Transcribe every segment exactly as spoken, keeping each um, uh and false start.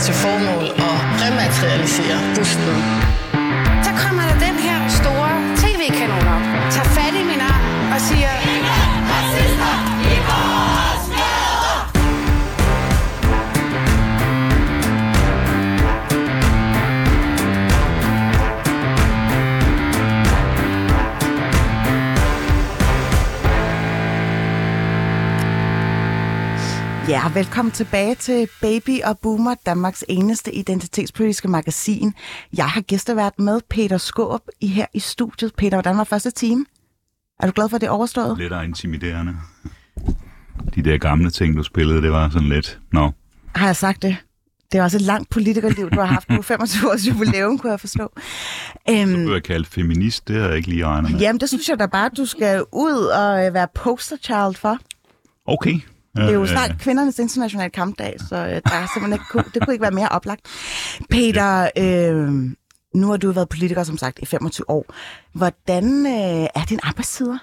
til formål at rematerialisere busten. Så kommer der den her store tv-kanon op, tager fat i min arm og siger: Ingen racister i vores gader! Ja, velkommen tilbage til Baby og Boomer, Danmarks eneste identitetspolitiske magasin. Jeg har gæstevært med Peter Skaarup i her i studiet. Peter, hvordan var første time? Er du glad for, at det er overstået? Lidt og intimiderende. De der gamle ting, du spillede, det var sådan lidt... Nå. No. Har jeg sagt det? Det er også et langt politikerliv, du har haft nu. femogtyve års jubilæum, kunne jeg forstå. Øhm, du bliver kaldt feminist, det har jeg ikke lige regnet med. Jamen, det synes jeg da bare, du skal ud og være posterchild for. Okay. Det er jo snart kvindernes internationale kampdag, så der er simpelthen ikke, det kunne ikke være mere oplagt. Peter, øh, nu har du været politiker, som sagt, i femogtyve år. Hvordan øh, er din arbejdstider?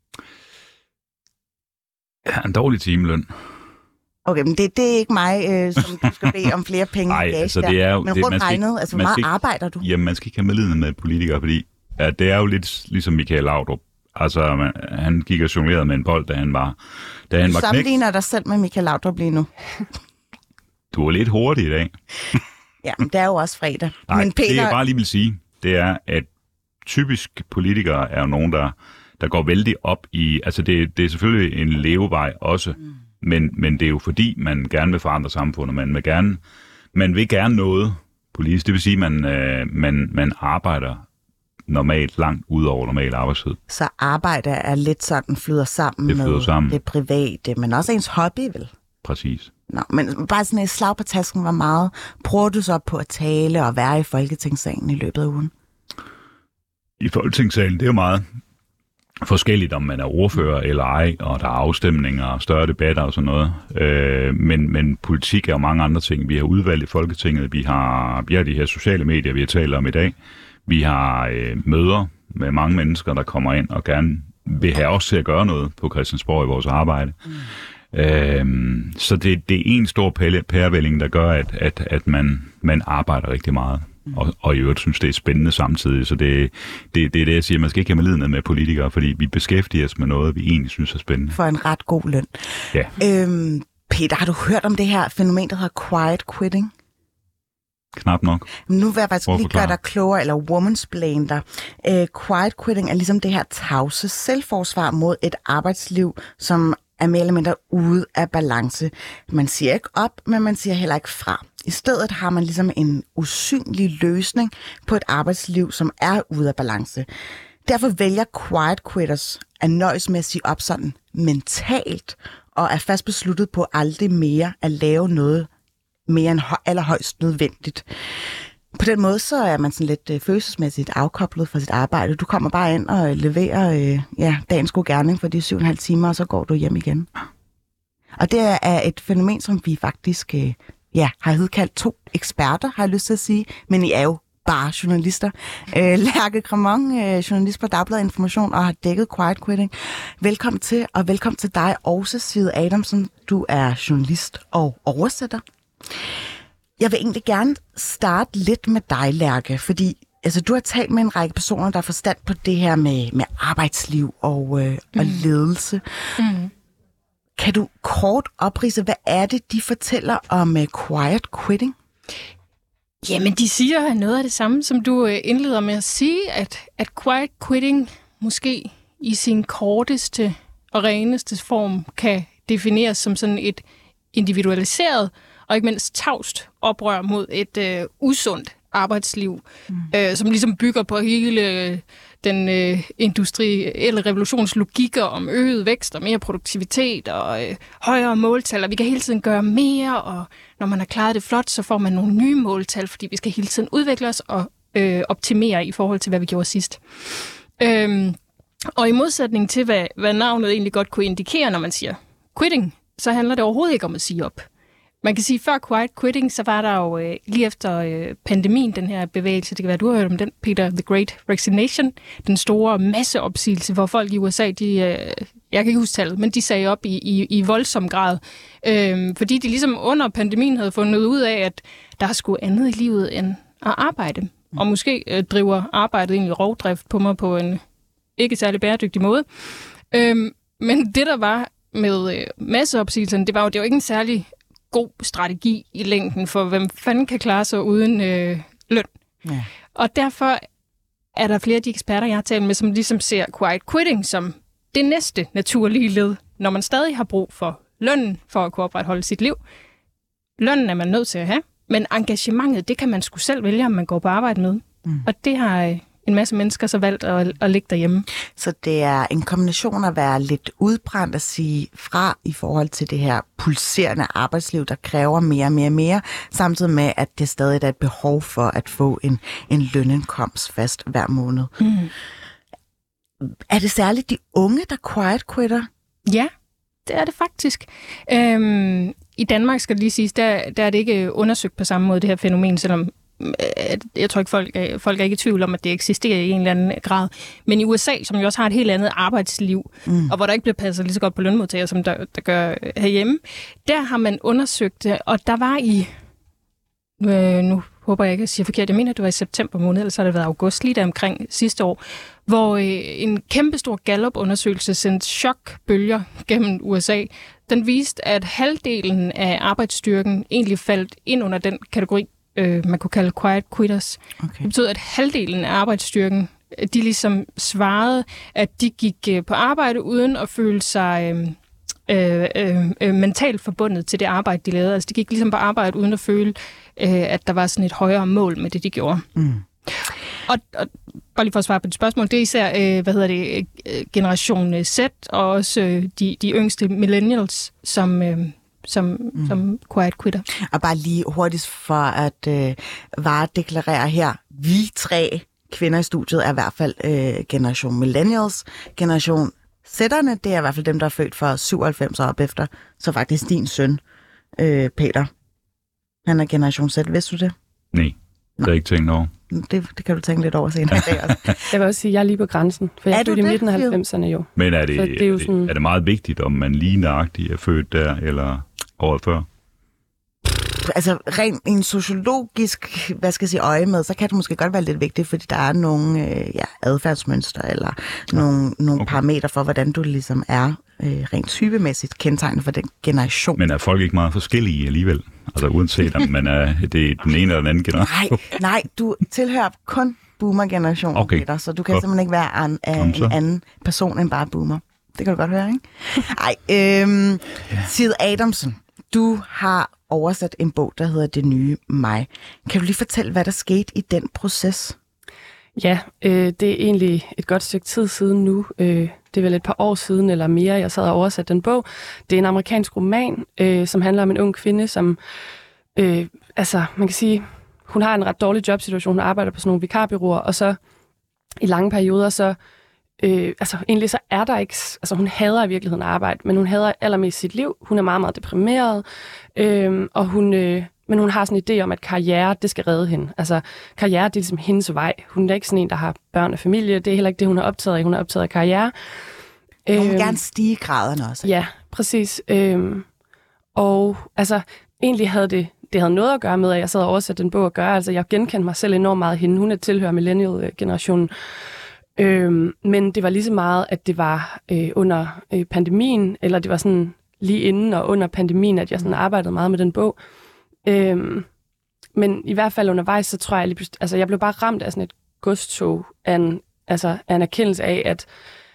Ja, en dårlig timeløn. Okay, men det, det er ikke mig, øh, som du skal bede om flere penge. Nej, altså det er jo... Men rundt regnet, altså hvor meget ikke, arbejder du? Jamen, man skal ikke have medlidende med politikere, fordi ja, det er jo lidt ligesom Michael Laudrup. Altså, man, han gik og jonglerede med en bold, da han var da han du var knæk. Sammenligner dig selv med Michael Laudrup lige nu. Du er lidt hurtig i dag. Ja, men det er jo også fredag. Nej, men Peter... det jeg bare lige vil sige, det er, at typisk politikere er jo nogen, der, der går vældig op i... Altså, det, det er selvfølgelig en levevej også, mm. men, men det er jo fordi, man gerne vil forandre samfundet. Man vil gerne, man vil gerne noget politisk. Det vil sige, at man, øh, man, man arbejder normalt langt ud over normal arbejdstid. Så arbejde er lidt sådan, flyder sammen det flyder med sammen. det private, men også ens hobby, vel? Præcis. Nå, men bare sådan et slag på tasken, hvor meget bruger du så på at tale og være i Folketingssalen i løbet af ugen? I Folketingssalen, det er jo meget forskelligt, om man er ordfører eller ej, og der er afstemninger og større debatter og sådan noget. Øh, men, men politik er jo mange andre ting. Vi har udvalgt i Folketinget, vi har, vi har de her sociale medier, vi har talt om i dag. Vi har øh, møder med mange mennesker, der kommer ind og gerne vil have os til at gøre noget på Christiansborg i vores arbejde. Mm. Øhm, så det, det er en stor pærevælling, der gør, at, at, at man, man arbejder rigtig meget. Mm. Og, og i øvrigt synes, det er spændende samtidig. Så det, det, det er det, jeg siger. Man skal ikke have medlidenhed med politikere, fordi vi beskæftiger os med noget, vi egentlig synes er spændende. For en ret god løn. Ja. Øhm, Peter, har du hørt om det her fænomen, der hedder quiet quitting? Knap nok. Nu vil jeg faktisk lige gøre dig klogere, eller womansplain dig. Uh, quiet quitting er ligesom det her tavse selvforsvar mod et arbejdsliv, som er mere eller mindre ude af balance. Man siger ikke op, men man siger heller ikke fra. I stedet har man ligesom en usynlig løsning på et arbejdsliv, som er ude af balance. Derfor vælger quiet quitters at nøjes med at sige op sådan mentalt, og er fast besluttet på aldrig mere at lave noget mere end allerhøjst nødvendigt. På den måde så er man sådan lidt øh, følelsesmæssigt afkoblet fra sit arbejde. Du kommer bare ind og leverer øh, ja, dagens god gerning for de syv og en halv timer, og så går du hjem igen. Og det er et fænomen, som vi faktisk øh, ja, har hedkaldt to eksperter, har jeg lyst til at sige, men I er jo bare journalister. Øh, Lærke Cremon, øh, journalist på Dagbladet Information, og har dækket quiet quitting. Velkommen til, og velkommen til dig også, Side Adamsen. Du er journalist og oversætter. Jeg vil egentlig gerne starte lidt med dig, Lærke, fordi altså, du har talt med en række personer, der har forstand på det her med, med arbejdsliv og, øh, mm. og ledelse. Mm. Kan du kort opridse, hvad er det, de fortæller om uh, quiet quitting? Jamen, de siger noget af det samme, som du øh, indleder med at sige, at, at quiet quitting måske i sin korteste og reneste form kan defineres som sådan et individualiseret og ikke mindst tavst oprør mod et øh, usundt arbejdsliv, mm. øh, som ligesom bygger på hele den øh, industrielle revolutions logikker om øget vækst og mere produktivitet og øh, højere måltal, og vi kan hele tiden gøre mere, og når man har klaret det flot, så får man nogle nye måltal, fordi vi skal hele tiden udvikle os og øh, optimere i forhold til, hvad vi gjorde sidst. Øhm, og i modsætning til, hvad, hvad navnet egentlig godt kunne indikere, når man siger quitting, så handler det overhovedet ikke om at sige op. man kan sige, før quiet quitting, så var der jo øh, lige efter øh, pandemien, den her bevægelse, det kan være, du har hørt om den, Peter, The Great Resignation, den store masseopsigelse, hvor folk i U S A, de, øh, jeg kan ikke huske tallet, men de sagde op i, i, i voldsom grad, øh, fordi de ligesom under pandemien havde fundet ud af, at der skulle andet i livet end at arbejde. Mm. Og måske øh, driver arbejdet egentlig rovdrift på mig på en ikke særlig bæredygtig måde. Øh, men det, der var med øh, masseopsigelserne, det var jo, det var ikke en særlig god strategi i længden for, hvem fanden kan klare sig uden øh, løn. Ja. Og derfor er der flere af de eksperter, jeg har talt med, som ligesom ser quiet quitting som det næste naturlige led, når man stadig har brug for lønnen for at kunne opretholde sit liv. Lønnen er man nødt til at have, men engagementet, det kan man sgu selv vælge, om man går på arbejde med. Mm. Og det har øh, en masse mennesker så valgt at, at ligge derhjemme. Så det er en kombination at være lidt udbrændt at sige fra i forhold til det her pulserende arbejdsliv, der kræver mere og mere og mere, samtidig med, at det stadig er et behov for at få en, en lønindkomst fast hver måned. Mm. Er det særligt de unge, der quiet quitter? Ja, det er det faktisk. Øhm, I Danmark, skal det lige siges, der, der er det ikke undersøgt på samme måde, det her fænomen, selvom jeg tror ikke, folk er, folk er ikke i tvivl om, at det eksisterer i en eller anden grad. Men i U S A, som jo også har et helt andet arbejdsliv, mm. og hvor der ikke bliver passet lige så godt på lønmodtagere, som der, der gør herhjemme, der har man undersøgt det, og der var i, øh, nu håber jeg ikke, at jeg siger forkert, jeg mener, det var i september måned, eller så har det været august, lige der omkring sidste år, hvor øh, en kæmpestor Gallup-undersøgelse sendte chokbølger gennem U S A. Den viste, at halvdelen af arbejdsstyrken egentlig faldt ind under den kategori, øh, man kunne kalde quiet quitters. Okay. Det betød, at halvdelen af arbejdsstyrken, de ligesom svarede, at de gik øh, på arbejde uden at føle sig øh, øh, øh, mentalt forbundet til det arbejde, de lavede. Altså de gik ligesom på arbejde uden at føle, øh, at der var sådan et højere mål med det, de gjorde. Mm. Og, og bare lige for at svare på dit spørgsmål, det er især, øh, hvad hedder det, øh, generation Z, og også øh, de, de yngste millennials, som, øh, som, mm. som quiet quitter. Og bare lige hurtigt for at øh, varedeklarere her, vi tre kvinder i studiet er i hvert fald øh, generation millennials. Generation Z'erne, det er i hvert fald dem, der er født for syvoghalvfems år op efter, så faktisk din søn, øh, Peter. Han er generation Z, vidste du det? Nej. Det har jeg ikke tænkt over. Det, det kan du tænke lidt over senere i dag også. Jeg vil også sige, at jeg er lige på grænsen, for jeg er, er født i midten af halvfemserne jo. Men er det, det er, jo sådan... er det meget vigtigt, om man lige nøjagtigt er født der, eller året før? Altså rent en sociologisk, hvad skal jeg sige, øje med, så kan det måske godt være lidt vigtigt, fordi der er nogle øh, ja, adfærdsmønstre, eller ja. nogle, nogle okay. parametre for, hvordan du ligesom er øh, rent typemæssigt kendetegnet for den generation. Men er folk ikke meget forskellige alligevel? Altså uanset om man er det er den ene eller den anden generation? Nej, nej, du tilhører kun boomer-generationen, okay. Peter, så du kan godt. Simpelthen ikke være an, an, en anden person end bare boomer. Det kan du godt høre, ikke? Ej, øhm, Sid Adamsen, du har oversat en bog, der hedder Det nye mig. Kan du lige fortælle, hvad der skete i den proces? Ja, øh, det er egentlig et godt stykke tid siden nu. Øh, det er vel et par år siden eller mere, jeg sad og oversat den bog. Det er en amerikansk roman, øh, som handler om en ung kvinde, som, øh, altså man kan sige, hun har en ret dårlig jobsituation. Hun arbejder på sådan nogle vikarbureauer, og så i lange perioder, så øh, altså egentlig så er der ikke, altså hun hader i virkeligheden arbejde, men hun hader allermest sit liv. Hun er meget, meget deprimeret, øh, og hun... Øh, Men hun har sådan en idé om, at karriere, det skal redde hende. Altså, karriere, det er ligesom hendes vej. Hun er ikke sådan en, der har børn og familie. Det er heller ikke det, hun er optaget af. Hun er optaget af karriere. Hun vil øhm, gerne stige graderne også. Ja, præcis. Øhm, og altså, egentlig havde det, det havde noget at gøre med, at jeg sad og oversatte den bog at gøre. Altså, jeg genkendte mig selv enormt meget hende. Hun er tilhører millennial-generationen. Øhm, men det var lige så meget, at det var øh, under øh, pandemien, eller det var sådan lige inden og under pandemien, at jeg sådan arbejdede meget med den bog. Øhm, men i hvert fald undervejs, så tror jeg lige pludselig, altså jeg blev bare ramt af sådan et godstog af en, altså af en erkendelse af, at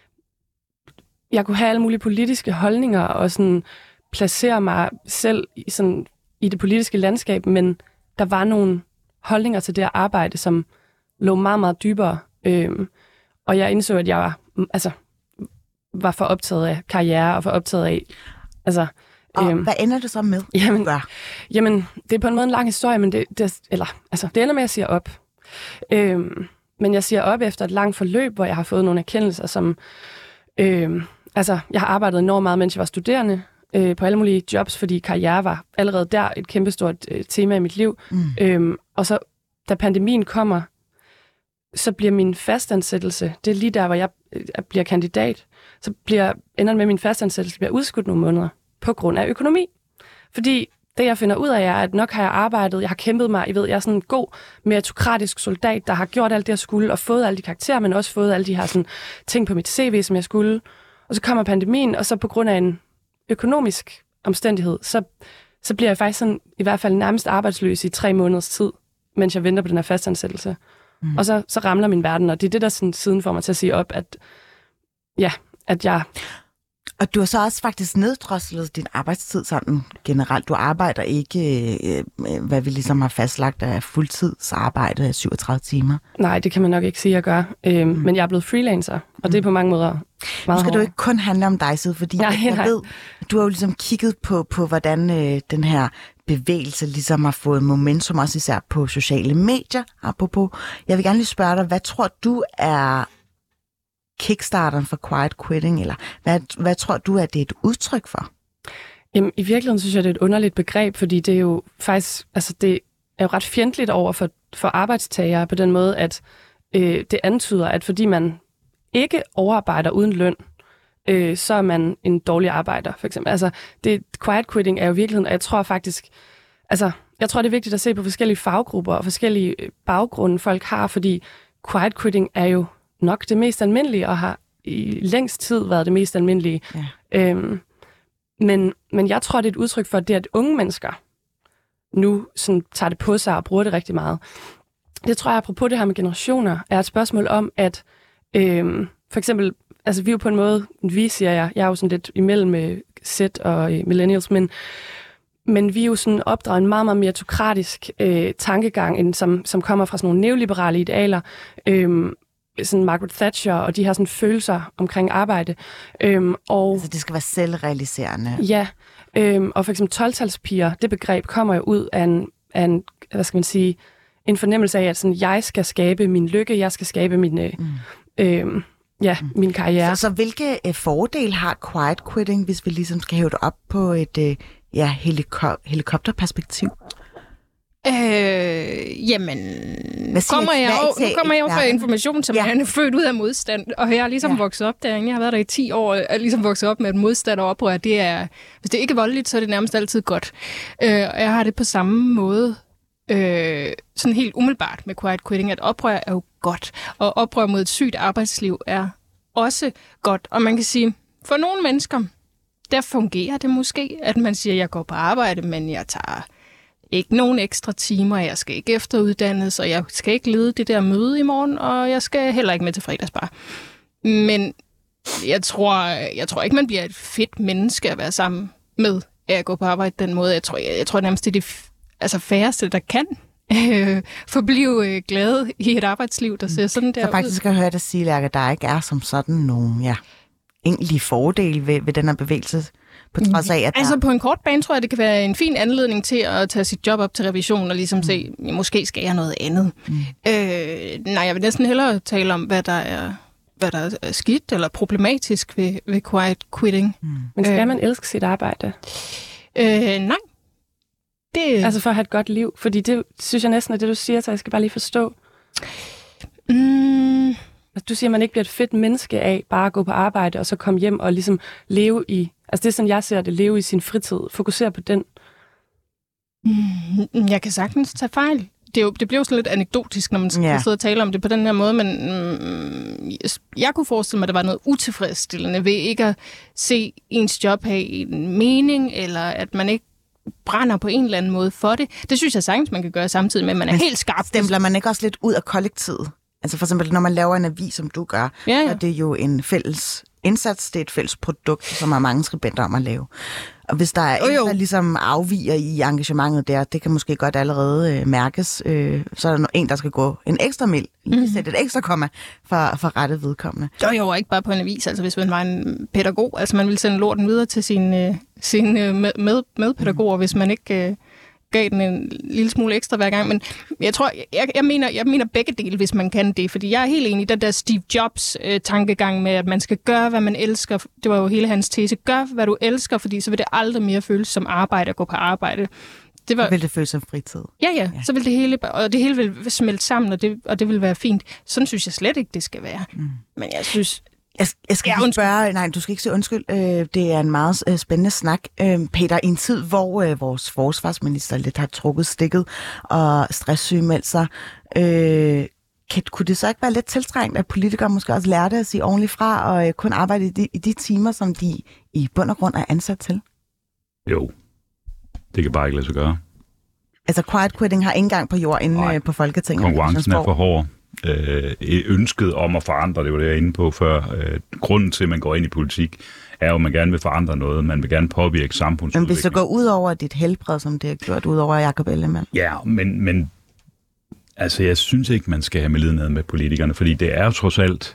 jeg kunne have alle mulige politiske holdninger og sådan placere mig selv i, sådan, i det politiske landskab, men der var nogle holdninger til det at arbejde, som lå meget, meget dybere. Øhm, og jeg indså, at jeg var, altså, var for optaget af karriere og for optaget af, altså... Og øhm, hvad ender det så med? Jamen, jamen, det er på en måde en lang historie, men det, det, eller, altså, det ender med, at jeg siger op. Øhm, men jeg siger op efter et langt forløb, hvor jeg har fået nogle erkendelser, som... Øhm, altså, jeg har arbejdet enormt meget, mens jeg var studerende, øh, på alle mulige jobs, fordi karriere var allerede der et kæmpestort øh, tema i mit liv. Mm. Øhm, og så, da pandemien kommer, så bliver min fastansættelse, det er lige der, hvor jeg øh, bliver kandidat, så bliver, ender med min fastansættelse bliver udskudt nogle måneder på grund af økonomi. Fordi det, jeg finder ud af, er, at nok har jeg arbejdet, jeg har kæmpet mig, I ved, jeg er sådan en god meritokratisk soldat, der har gjort alt det, jeg skulle, og fået alle de karakterer, men også fået alle de her sådan, ting på mit C V, som jeg skulle. Og så kommer pandemien, og så på grund af en økonomisk omstændighed, så, så bliver jeg faktisk sådan, i hvert fald nærmest arbejdsløs i tre måneders tid, mens jeg venter på den her fastansættelse. Mm. Og så, så ramler min verden, og det er det, der sådan, siden får mig til at sige op, at ja, at jeg... Og du har så også faktisk neddroslet din arbejdstid sådan generelt. Du arbejder ikke, øh, hvad vi ligesom har fastlagt af fuldtidsarbejde af syvogtredive timer. Nej, det kan man nok ikke sige, at jeg gør. Øhm, mm. Men jeg er blevet freelancer, og mm. det er på mange måder meget Nu skal hårdt. du ikke kun handle om dig, Sid, fordi nej, jeg nej. ved, du har jo ligesom kigget på, på hvordan øh, den her bevægelse ligesom har fået momentum, også især på sociale medier. Apropos. Jeg vil gerne lige spørge dig, hvad tror du er kickstarteren for quiet quitting, eller hvad, hvad tror du, at det er et udtryk for? Jamen, i virkeligheden synes jeg, det er et underligt begreb, fordi det er jo faktisk, altså det er jo ret fjendtligt over for, for arbejdstagere på den måde, at øh, det antyder, at fordi man ikke overarbejder uden løn, øh, så er man en dårlig arbejder, for eksempel. Altså, det, quiet quitting er jo i virkeligheden, og jeg tror faktisk, altså, jeg tror, det er vigtigt at se på forskellige faggrupper og forskellige baggrunde, folk har, fordi quiet quitting er jo nok det mest almindelige, og har i længst tid været det mest almindelige. Ja. Øhm, men, men jeg tror, det er et udtryk for det, at unge mennesker nu sådan, tager det på sig og bruger det rigtig meget. Det tror jeg, apropos det her med generationer, er et spørgsmål om, at øhm, for eksempel, altså vi er jo på en måde, vi siger jeg, jeg er jo sådan lidt imellem med Z og øh, millennials, men Men vi er jo sådan opdraget en meget, meget meritokratisk øh, tankegang, end som, som kommer fra sådan nogle neoliberale idealer. Øhm, sådan Margaret Thatcher og de her sådan følelser omkring arbejde. Øhm, og, altså det skal være selvrealiserende. Ja, øhm, og for eksempel tolv-talspiger, det begreb kommer jo ud af en, af en, hvad skal man sige, en fornemmelse af, at sådan, jeg skal skabe min lykke, jeg skal skabe min, øh, mm. øh, ja, mm. min karriere. Så, så hvilke øh, fordele har quiet quitting, hvis vi ligesom skal hæve det op på et øh, ja, heliko- helikopterperspektiv? Øh, jamen, nu kommer jeg jo, nu kommer jeg jo fra information, som ja. er født ud af modstand, og jeg har ligesom ja. vokset op derinde. Jeg har været der i ti år, og ligesom vokset op med, at modstand og oprør, det er, hvis det ikke er voldeligt, så er det nærmest altid godt. Øh, og jeg har det på samme måde, øh, sådan helt umiddelbart med quiet quitting, at oprør er jo godt, og oprør mod et sygt arbejdsliv er også godt. Og man kan sige, for nogle mennesker, der fungerer det måske, at man siger, at jeg går på arbejde, men jeg tager ikke nogen ekstra timer, jeg skal ikke efteruddannes, og jeg skal ikke lede det der møde i morgen, og jeg skal heller ikke med til fredagsbar. Men jeg tror, jeg tror ikke, man bliver et fedt menneske at være sammen med, at gå på arbejde den måde. Jeg tror, jeg, jeg tror nærmest, det er det altså færreste, der kan øh, forblive øh, glade i et arbejdsliv, der ser sådan der ud. Så faktisk skal jeg høre dig sige, Lærke, at der ikke er som sådan nogen ja, egentlige fordele ved, ved den her bevægelse. På trods af, at altså der... på en kort bane tror jeg, det kan være en fin anledning til at tage sit job op til revision og ligesom mm. se, måske skal jeg noget andet. Mm. Øh, nej, jeg vil næsten hellere tale om, hvad der er, hvad der er skidt eller problematisk ved, ved quiet quitting. Mm. Men skal øh, man elske sit arbejde? Øh, nej. Det... Altså for at have et godt liv? Fordi det synes jeg næsten er det, du siger, så jeg skal bare lige forstå. Mm. Du siger, at man ikke bliver et fedt menneske af bare at gå på arbejde og så komme hjem og ligesom leve i... Altså det er sådan, jeg ser det, leve i sin fritid. Fokusere på den. Mm, jeg kan sagtens tage fejl. Det, er jo, det bliver jo sådan lidt anekdotisk, når man skal yeah. sidde og tale om det på den her måde, men mm, jeg kunne forestille mig, at der var noget utilfredsstillende ved ikke at se ens job have en mening, eller at man ikke brænder på en eller anden måde for det. Det synes jeg sagtens, man kan gøre samtidig med, at man er men helt skarp. Stempler man ikke også lidt ud af kollektivet? Altså for eksempel, når man laver en avis, som du gør, ja, ja. så er det jo en fælles indsats, det er et fælles produkt, som har mange skribenter om at lave. Og hvis der er oh, en, der ligesom afviger i engagementet der, det kan måske godt allerede øh, mærkes, øh, så er der en, der skal gå en ekstra mil, lige mm. sætte et ekstra komma for, for rettet vedkommende. Jo, jo, ikke bare på en avis, altså hvis man var en pædagog, altså man ville sende lorten videre til sine, sine med, med, medpædagoger, mm. hvis man ikke... Øh, gav den en lille smule ekstra hver gang, men jeg tror, jeg, jeg, mener, jeg mener begge dele, hvis man kan det, fordi jeg er helt enig i den der Steve Jobs øh, tankegang med, at man skal gøre, hvad man elsker. Det var jo hele hans tese. Gør, hvad du elsker, fordi så vil det aldrig mere føles som arbejde at gå på arbejde. Det var, så vil det føles som fritid. Ja, ja, ja. Så vil det hele, og det hele vil smelte sammen, og det, og det vil være fint. Sådan synes jeg slet ikke, det skal være. Mm. Men jeg synes... Jeg, jeg skal ja, spørge, nej, du skal ikke sige undskyld. Øh, det er en meget øh, spændende snak. Øh, Peter, i en tid, hvor øh, vores forsvarsminister lidt har trukket stikket og stresssygemeldt sig, øh, kan, kunne det så ikke være lidt tiltrængt, at politikere måske også lærte at sige ordentligt fra og øh, kun arbejde i de, i de timer, som de i bund og grund er ansat til? Jo, det kan bare ikke lade sig gøre. Altså quiet quitting har ikke engang på jord inde Nej. på Folketinget. Konkurrencen er for hård. Øh, ønsket om at forandre, det var det, jeg var inde på før. Øh, grunden til, at man går ind i politik, er jo, at man gerne vil forandre noget. Man vil gerne påvirke samfundsudviklingen. Men hvis det går ud over dit helbred, som det har gjort ud over Jakob Ellemann? Ja, men, men altså, jeg synes ikke, man skal have med lidenhed med politikerne, fordi det er jo trods alt...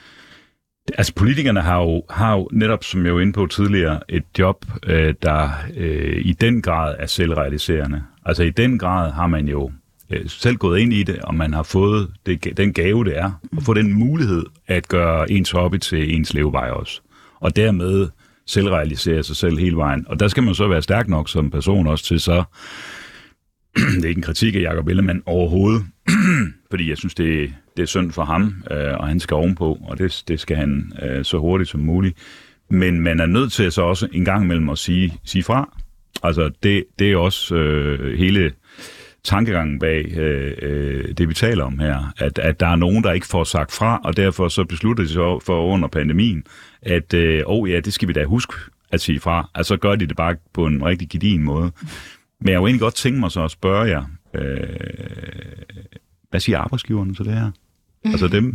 Altså, politikerne har jo, har jo netop, som jeg var inde på tidligere, et job, øh, der øh, i den grad er selvrealiserende. Altså, i den grad har man jo selv gået ind i det, og man har fået det, den gave, det er, at få den mulighed at gøre ens hobby til ens levevej også. Og dermed selvrealisere sig selv hele vejen. Og der skal man så være stærk nok som person også til så... det er ikke en kritik af Jakob Ellemann overhovedet, fordi jeg synes, det, det er synd for ham, øh, og han skal ovenpå, og det, det skal han øh, så hurtigt som muligt. Men man er nødt til så også en gang imellem at sige, sige fra. Altså, det, det er også øh, hele... tankegangen bag øh, øh, det, vi taler om her, at, at der er nogen, der ikke får sagt fra, og derfor så beslutter de så for under pandemien, at øh, oh ja, det skal vi da huske at sige fra. Altså så gør de det bare på en rigtig gedigen måde. Men jeg kunne egentlig godt tænke mig så at spørge jer, øh, hvad siger arbejdsgiverne til det her? Mm. Altså dem,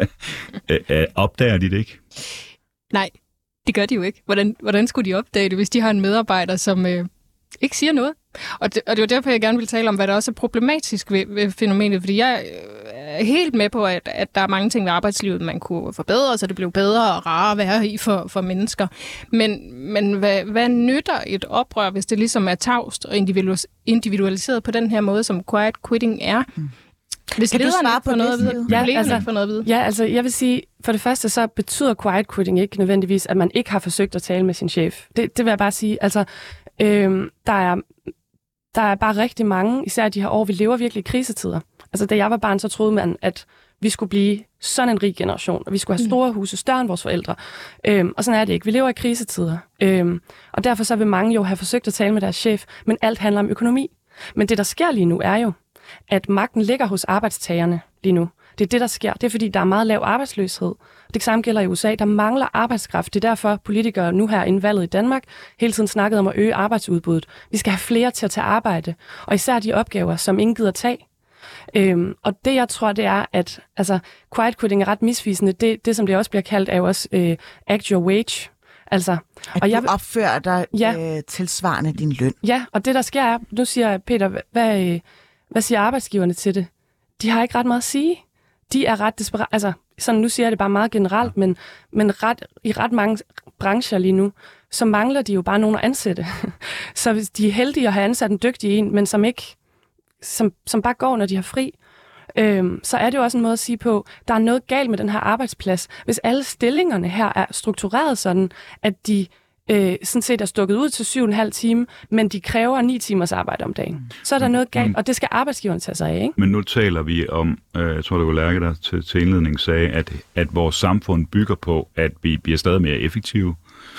øh, opdager de det ikke? Nej, det gør de jo ikke. Hvordan, hvordan skulle de opdage det, hvis de har en medarbejder, som... Øh ikke siger noget. Og det, og det var derfor, jeg gerne vil tale om, hvad der også er problematisk ved, ved fænomenet, fordi jeg er helt med på, at, at der er mange ting ved arbejdslivet, man kunne forbedre, så det blev bedre og rarere at være i for, for mennesker. Men, men hvad, hvad nytter et oprør, hvis det ligesom er tavst og individualiseret på den her måde, som quiet quitting er? Hmm. Hvis kan du svare på noget at vide? Ja, altså, for noget at vide? Ja, altså jeg vil sige, for det første så betyder quiet quitting ikke nødvendigvis, at man ikke har forsøgt at tale med sin chef. Det, det vil jeg bare sige, altså Øhm, der, er, der er bare rigtig mange, især de her år, vi lever virkelig i krisetider. Altså da jeg var barn, så troede man, at vi skulle blive sådan en rig generation, og vi skulle have store huse, større end vores forældre. Øhm, og sådan er det ikke. Vi lever i krisetider. Øhm, og derfor så vil mange jo have forsøgt at tale med deres chef, men alt handler om økonomi. Men det, der sker lige nu, er jo, at magten ligger hos arbejdstagerne lige nu. Det er det, der sker. Det er, fordi der er meget lav arbejdsløshed. Det samme gælder i U S A. Der mangler arbejdskraft. Det er derfor, politikere nu her inden valget i Danmark hele tiden snakkede om at øge arbejdsudbuddet. Vi skal have flere til at tage arbejde. Og især de opgaver, som ingen gider tage. Øhm, og det, jeg tror, det er, at altså, quiet quitting er ret misvisende. Det, det som det også bliver kaldt, er jo også øh, act your wage. Altså, at og jeg du opfører dig ja, øh, tilsvarende din løn. Ja, og det, der sker er, nu siger Peter, hvad, øh, hvad siger arbejdsgiverne til det? De har ikke ret meget at sige. De er ret desperat, altså sådan nu siger jeg det bare meget generelt, men, men ret, i ret mange brancher lige nu, så mangler de jo bare nogen at ansætte. Så hvis de er heldige at have ansat en dygtig en, men som ikke, som, som bare går, når de har fri, øhm, så er det jo også en måde at sige på, der er noget galt med den her arbejdsplads. Hvis alle stillingerne her er struktureret sådan, at de øh, sådan set er stukket ud til syv og en halv time, men de kræver ni timers arbejde om dagen. Så er der noget galt, og det skal arbejdsgiveren tage sig af, ikke? Men nu taler vi om, øh, jeg tror det var Lærke, der til, til indledning sagde, at, at vores samfund bygger på, at vi bliver stadig mere effektive,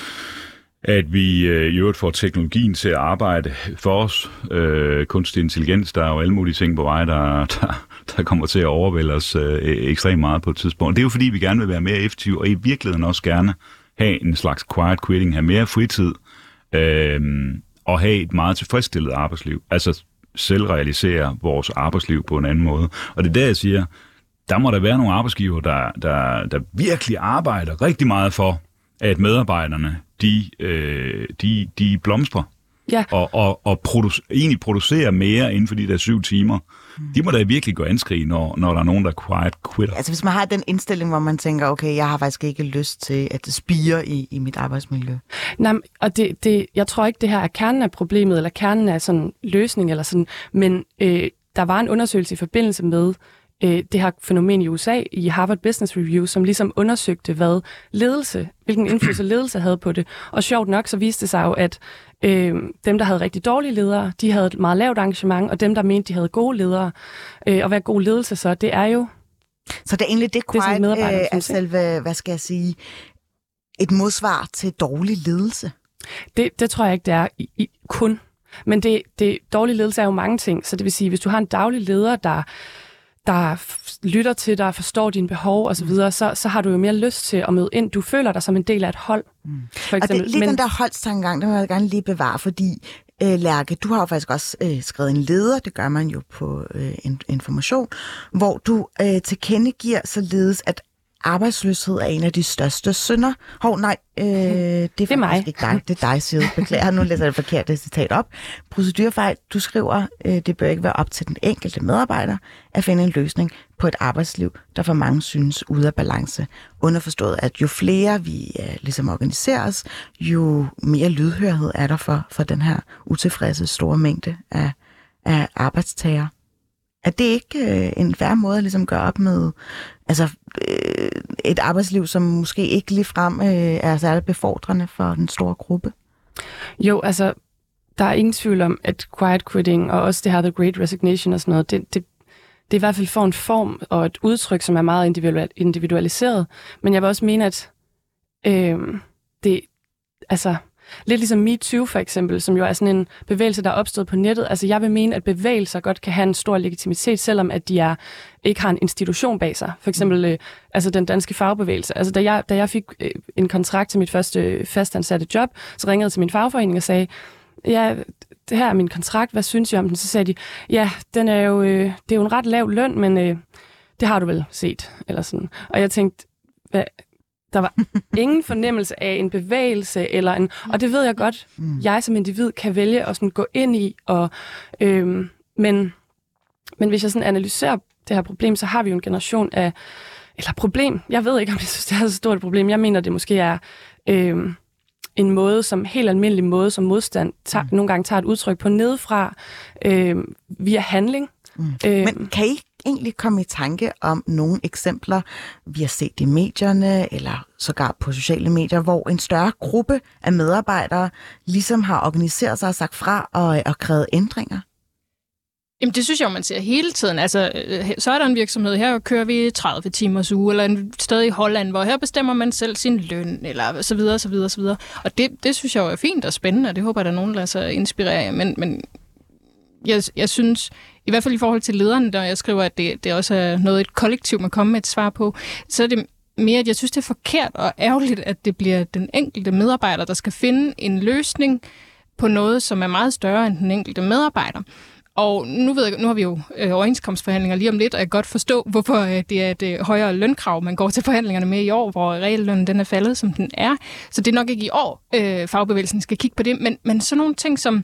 at vi øh, i øvrigt får teknologien til at arbejde for os. Øh, kunstig intelligens, der er jo alle mulige ting på vej, der, der, der kommer til at overvælde os øh, ekstremt meget på et tidspunkt. Det er jo fordi, vi gerne vil være mere effektive, og i virkeligheden også gerne have en slags quiet quitting, have mere fritid, øh, og have et meget tilfredsstillet arbejdsliv. Altså selvrealisere vores arbejdsliv på en anden måde. Og det er der, jeg siger, der må der være nogle arbejdsgiver, der, der, der virkelig arbejder rigtig meget for, at medarbejderne, de, øh, de, de blomstrer. Ja. og, og, og produce, egentlig producere mere inden for de der syv timer. Mm. De må da virkelig gå anskrig, når, når der er nogen, der quiet quitter. Altså hvis man har den indstilling, hvor man tænker, okay, jeg har faktisk ikke lyst til, at det spirer i, i mit arbejdsmiljø. Nej, og det, det, jeg tror ikke, det her er kernen af problemet, eller kernen af sådan løsning, eller sådan, men øh, der var en undersøgelse i forbindelse med øh, det her fænomen i U S A, i Harvard Business Review, som ligesom undersøgte, hvad ledelse, hvilken indflydelse ledelse havde på det. Og sjovt nok, så viste det sig jo, at øh, dem, der havde rigtig dårlige ledere, de havde et meget lavt engagement, og dem, der mente, de havde gode ledere. Øh, og hvad god ledelse så, det er jo... Så det er egentlig det, det quiet er øh, er selve, hvad skal jeg sige, et modsvar til dårlig ledelse? Det, det tror jeg ikke, det er i, i, kun. Men det, det, dårlig ledelse er jo mange ting, så det vil sige, hvis du har en daglig leder, der... der lytter til dig, forstår dine behov osv., så, så, så har du jo mere lyst til at møde ind. Du føler dig som en del af et hold. Mm. For eksempel. Og det, lige Men... den der holdstankegang, den vil jeg gerne lige bevare, fordi øh, Lærke, du har jo faktisk også øh, skrevet en leder, det gør man jo på øh, Information, hvor du øh, tilkendegiver således, at arbejdsløshed er en af de største synder. Hov, nej, øh, det er, det er mig. Ikke dig. Det er dig, siger du. Beklager, nu læser jeg det forkerte citat op. Procedurefejl, du skriver, øh, det bør ikke være op til den enkelte medarbejder at finde en løsning på et arbejdsliv, der for mange synes ude af balance. Underforstået, at jo flere vi øh, ligesom organiserer os, jo mere lydhørhed er der for, for den her utilfredse store mængde af, af arbejdstagere. Er det ikke øh, en fair måde at ligesom gøre op med altså, øh, et arbejdsliv, som måske ikke ligefrem øh, er særlig befordrende for den store gruppe? Jo, altså, der er ingen tvivl om, at quiet quitting og også det her The Great Resignation og sådan noget, det, det, det i hvert fald får en form og et udtryk, som er meget individualiseret. Men jeg vil også mene, at øh, det, altså... lidt ligesom MeToo for eksempel, som jo er sådan en bevægelse, der er opstået på nettet. Altså jeg vil mene, at bevægelser godt kan have en stor legitimitet, selvom at de er, ikke har en institution bag sig. For eksempel øh, altså den danske fagbevægelse. Altså da jeg, da jeg fik øh, en kontrakt til mit første fastansatte job, så ringede jeg til min fagforening og sagde, ja, det her er min kontrakt, hvad synes jeg om den? Så sagde de, ja, den er jo, øh, det er jo en ret lav løn, men øh, det har du vel set. Eller sådan. Og jeg tænkte, hvad... Der var ingen fornemmelse af en bevægelse, eller en, og det ved jeg godt, mm. jeg som individ kan vælge at sådan gå ind i. Og, øhm, men, men hvis jeg sådan analyserer det her problem, så har vi jo en generation af, eller problem, jeg ved ikke, om jeg synes, det er så stort et problem. Jeg mener, det måske er øhm, en måde, som helt almindelig måde, som modstand tager, mm. nogle gange tager et udtryk på nedefra, øhm, via handling. Mm. Øhm, men kan I egentlig komme i tanke om nogle eksempler, vi har set i medierne, eller sågar på sociale medier, hvor en større gruppe af medarbejdere ligesom har organiseret sig og sagt fra og, og krævet ændringer? Jamen det synes jeg, man ser hele tiden. Altså, så er der en virksomhed, her kører vi tredive timers uge, eller en sted i Holland, hvor her bestemmer man selv sin løn, eller så videre, så videre, så videre. Og det, det synes jeg jo er fint og spændende, og det håber jeg, der er nogen, der lader sig inspirere. Men, men jeg, jeg synes, i hvert fald i forhold til lederne, der jeg skriver, at det, det også er noget, et kollektiv må komme med et svar på, så er det mere, at jeg synes, det er forkert og ærgerligt, at det bliver den enkelte medarbejder, der skal finde en løsning på noget, som er meget større end den enkelte medarbejder. Og nu, ved jeg, nu har vi jo øh, overenskomstforhandlinger lige om lidt, og jeg kan godt forstå, hvorfor øh, det er et øh, højere lønkrav, man går til forhandlingerne med i år, hvor reallønnen den er faldet, som den er. Så det er nok ikke i år, øh, fagbevægelsen skal kigge på det, men, men sådan nogle ting som...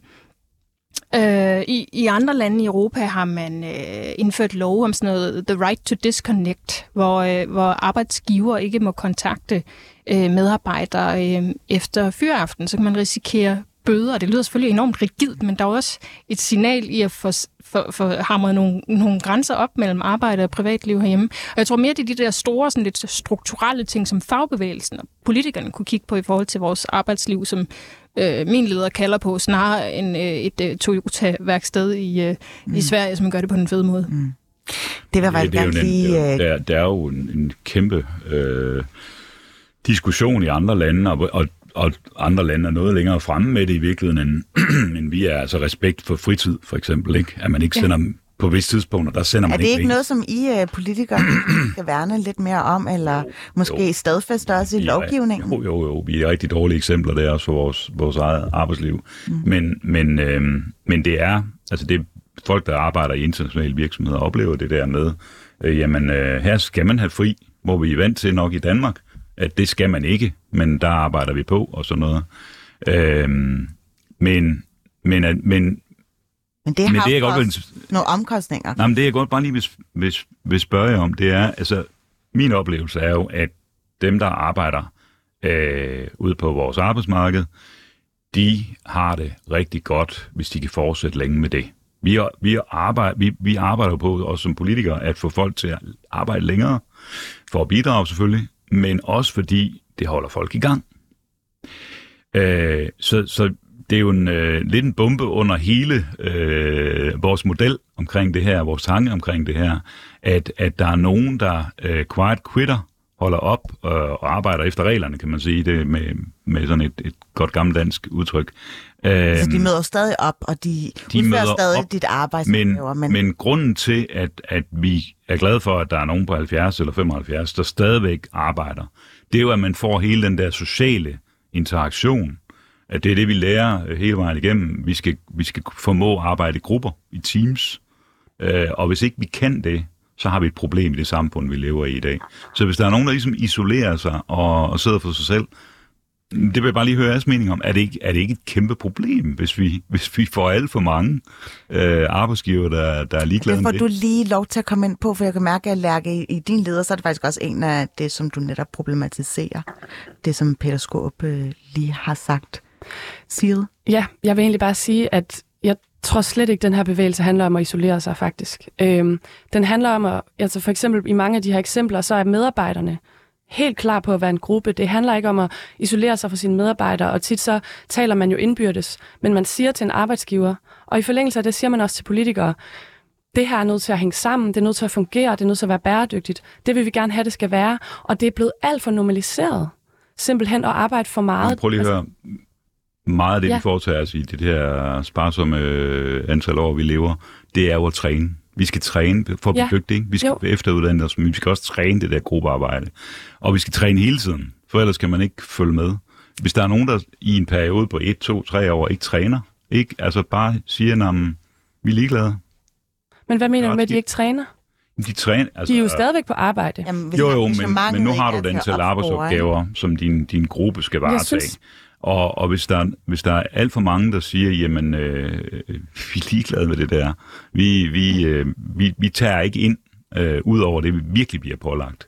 Øh, i, I andre lande i Europa har man øh, indført lov om sådan noget The Right to Disconnect, hvor, øh, hvor arbejdsgiver ikke må kontakte øh, medarbejdere øh, efter fyraften, så kan man risikere bøder. Det lyder selvfølgelig enormt rigidt, men der er også et signal i at få, for, for hamret nogle, nogle grænser op mellem arbejde og privatliv herhjemme. Og jeg tror mere, det er de der store, sådan lidt strukturelle ting, som fagbevægelsen og politikerne kunne kigge på i forhold til vores arbejdsliv, som øh, min leder kalder på, snarere end øh, et øh, Toyota-værksted i, øh, mm. i Sverige, som gør det på den fede måde. Mm. Det var faktisk ja, lige... Der, der er jo en, en kæmpe øh, diskussion i andre lande, og, og og andre lande er noget længere fremme med det i virkeligheden, end, end vi er. Altså respekt for fritid, for eksempel, ikke? At man ikke sender dem på visse tidspunkter, der sender man ikke. Er det ikke ikke noget, som I uh, politikere skal værne lidt mere om, eller måske jo. stadfæste også i ja, lovgivningen? Jo, jo, jo. Vi er rigtig dårlige eksempler der også for vores, vores eget arbejdsliv. Mm. Men, men, øh, men det er, altså det er folk, der arbejder i internationale virksomheder, oplever det der med, øh, jamen øh, her skal man have fri, hvor vi er vant til nok i Danmark, at det skal man ikke, men der arbejder vi på og sådan noget. Øhm, men men, men, Men det har men det, jeg godt også vil, nogle omkostninger. nej, men det jeg godt bare lige vil, vil, vil spørge jer om, det er, altså, min oplevelse er jo, at dem, der arbejder øh, ude på vores arbejdsmarked, de har det rigtig godt, hvis de kan fortsætte længe med det. Vi, er, vi, er arbejde, vi, vi arbejder på, også som politikere, at få folk til at arbejde længere, for at bidrage selvfølgelig, men også fordi det holder folk i gang. Øh, så, så det er jo en, øh, lidt en bombe under hele øh, vores model omkring det her, vores tanke omkring det her, at, at der er nogen, der øh, quiet quitter, holder op øh, og arbejder efter reglerne, kan man sige det med, med sådan et, et godt gammeldansk udtryk. Øh, Så de møder stadig op, og de, de udfører stadig op, dit arbejde. Men, men... men grunden til, at, at vi er glade for, at der er nogen på halvfjerds eller femoghalvfjerds, der stadigvæk arbejder, det er jo, at man får hele den der sociale interaktion. At det er det, vi lærer hele vejen igennem. Vi skal, vi skal formå at arbejde i grupper, i teams. Øh, og hvis ikke vi kan det, så har vi et problem i det samfund, vi lever i i dag. Så hvis der er nogen, der ligesom isolerer sig og, og sidder for sig selv, det vil jeg bare lige høre jeres mening om. Er det ikke, er det ikke et kæmpe problem, hvis vi, hvis vi får alt for mange øh, arbejdsgiver, der, der er ligeglade med det? Det får du lige lov til at komme ind på, for jeg kan mærke, at Lærke, i, i din leder, så er det faktisk også en af det, som du netop problematiserer. Det, som Peter Skaarup øh, lige har sagt. Sigrid? Ja, jeg vil egentlig bare sige, at jeg tror slet ikke, at den her bevægelse handler om at isolere sig, faktisk. Øhm, den handler om at, altså for eksempel i mange af de her eksempler, så er medarbejderne helt klar på at være en gruppe. Det handler ikke om at isolere sig fra sine medarbejdere, og tit så taler man jo indbyrdes, men man siger til en arbejdsgiver, og i forlængelse af det siger man også til politikere, det her er nødt til at hænge sammen, det er nødt til at fungere, det er nødt til at være bæredygtigt. Det vil vi gerne have, det skal være, og det er blevet alt for normaliseret, simpelthen at arbejde for meget. Prøv lige at høre, meget af det, ja. vi foretager os i det her sparsomme antal år, vi lever, det er jo at træne. Vi skal træne for at blive ja. dygtige. Vi skal jo. efteruddanne os, men vi skal også træne det der gruppearbejde. Og vi skal træne hele tiden, for ellers kan man ikke følge med. Hvis der er nogen, der i en periode på et, to, tre år ikke træner, ikke, altså bare siger, at vi er ligeglade. Men hvad mener du med, at de ikke træner? De, træner, altså, de er jo stadigvæk på arbejde. Jamen, jo, jo, men, men nu har du den til arbejdsopgaver, som din, din gruppe skal varetage. Synes... Og, og hvis, der, hvis der er alt for mange, der siger, jamen, øh, vi er ligeglade med det der, vi, vi, øh, vi, vi tager ikke ind øh, ud over det, vi virkelig bliver pålagt,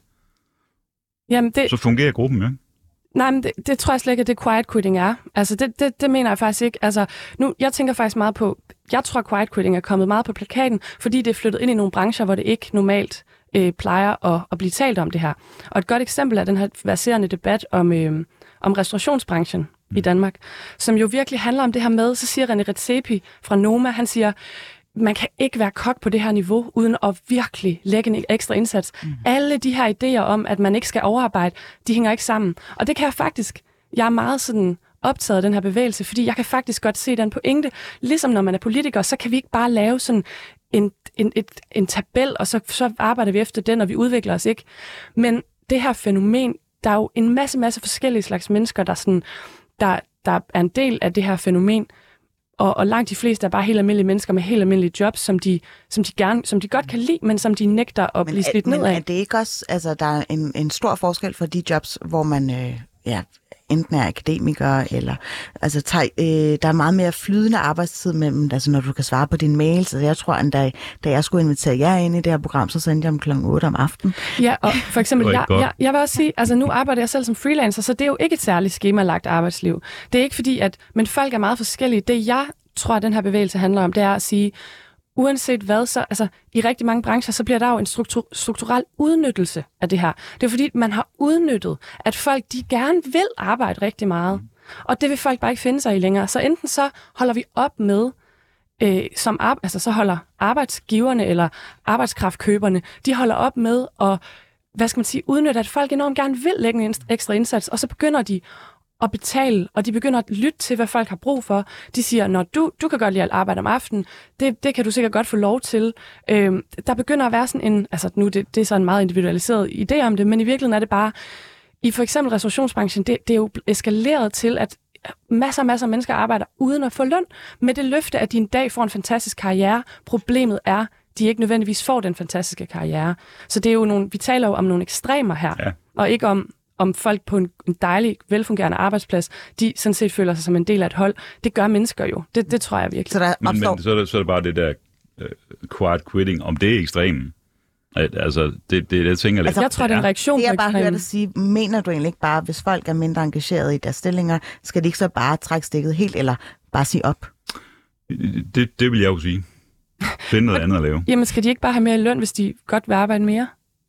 jamen det... så fungerer gruppen jo. Nej, men det, det tror jeg slet ikke, at det quiet quitting er. Altså, det, det, det mener jeg faktisk ikke. Altså, nu, jeg tænker faktisk meget på, jeg tror, quiet quitting er kommet meget på plakaten, fordi det er flyttet ind i nogle brancher, hvor det ikke normalt øh, plejer at, at blive talt om det her. Og et godt eksempel er den her verserende debat om, øh, om restaurationsbranchen mm. i Danmark, som jo virkelig handler om det her med, så siger René Redzepi fra Noma, han siger, man kan ikke være kok på det her niveau, uden at virkelig lægge en ekstra indsats. Mm. Alle de her idéer om, at man ikke skal overarbejde, de hænger ikke sammen. Og det kan jeg faktisk, jeg er meget sådan optaget af den her bevægelse, fordi jeg kan faktisk godt se den pointe. Ligesom når man er politiker, så kan vi ikke bare lave sådan en, en, et, en tabel, og så, så arbejder vi efter den, og vi udvikler os ikke. Men det her fænomen, der er jo en masse, masse forskellige slags mennesker, der, sådan, der, der er en del af det her fænomen, Og, og langt de fleste er bare helt almindelige mennesker med helt almindelige jobs, som de, som de, gerne, som de godt kan lide, men som de nægter at blive slidt ned af. Men er det ikke også, altså der er en, en stor forskel for de jobs, hvor man øh, ja, enten er akademiker, eller altså tager, øh, der er meget mere flydende arbejdstid mellem, altså når du kan svare på dine mails. Altså jeg tror, at da, da jeg skulle invitere jer ind i det her program, så sendte jeg dem klokken otte om aftenen. Ja, og for eksempel, jeg, jeg, jeg vil også sige, altså nu arbejder jeg selv som freelancer, så det er jo ikke et særligt skemalagt arbejdsliv. Det er ikke fordi, at, men folk er meget forskellige. Det jeg tror, at den her bevægelse handler om, det er at sige, uanset hvad, så altså, i rigtig mange brancher, så bliver der jo en struktur, strukturel udnyttelse af det her. Det er fordi, man har udnyttet, at folk, de gerne vil arbejde rigtig meget. Og det vil folk bare ikke finde sig i længere. Så enten så holder vi op med, øh, som ar- altså så holder arbejdsgiverne eller arbejdskraftkøberne, de holder op med at, hvad skal man sige, udnytte, at folk enormt gerne vil lægge en ekstra indsats, og så begynder de at betale, og de begynder at lytte til, hvad folk har brug for. De siger, når du, du kan godt lide at arbejde om aftenen, det, det kan du sikkert godt få lov til. Øhm, der begynder at være sådan en, altså nu det, det er så en meget individualiseret idé om det, men i virkeligheden er det bare, i for eksempel restaurationsbranchen, det, det er jo eskaleret til, at masser og masser af mennesker arbejder uden at få løn, med det løfte, at de en dag får en fantastisk karriere. Problemet er, at de ikke nødvendigvis får den fantastiske karriere. Så det er jo nogle, vi taler jo om nogle ekstremer her, ja. Og ikke om om folk på en dejlig, velfungerende arbejdsplads, de sådan set føler sig som en del af et hold. Det gør mennesker jo. Det, det tror jeg virkelig. Så der men, opstår... men så, er det, så er det bare det der uh, quiet quitting, om det er ekstremen. Altså, det, det jeg tænker lidt. Altså, jeg tror, det er en reaktion det, på jeg bare ekstremen. hørte sige, mener du egentlig ikke bare, hvis folk er mindre engageret i deres stillinger, skal de ikke så bare trække stikket helt, eller bare sige op? Det, det vil jeg jo sige. Finde noget andet at lave. Jamen, skal de ikke bare have mere i løn, hvis de godt vil arbejde mere?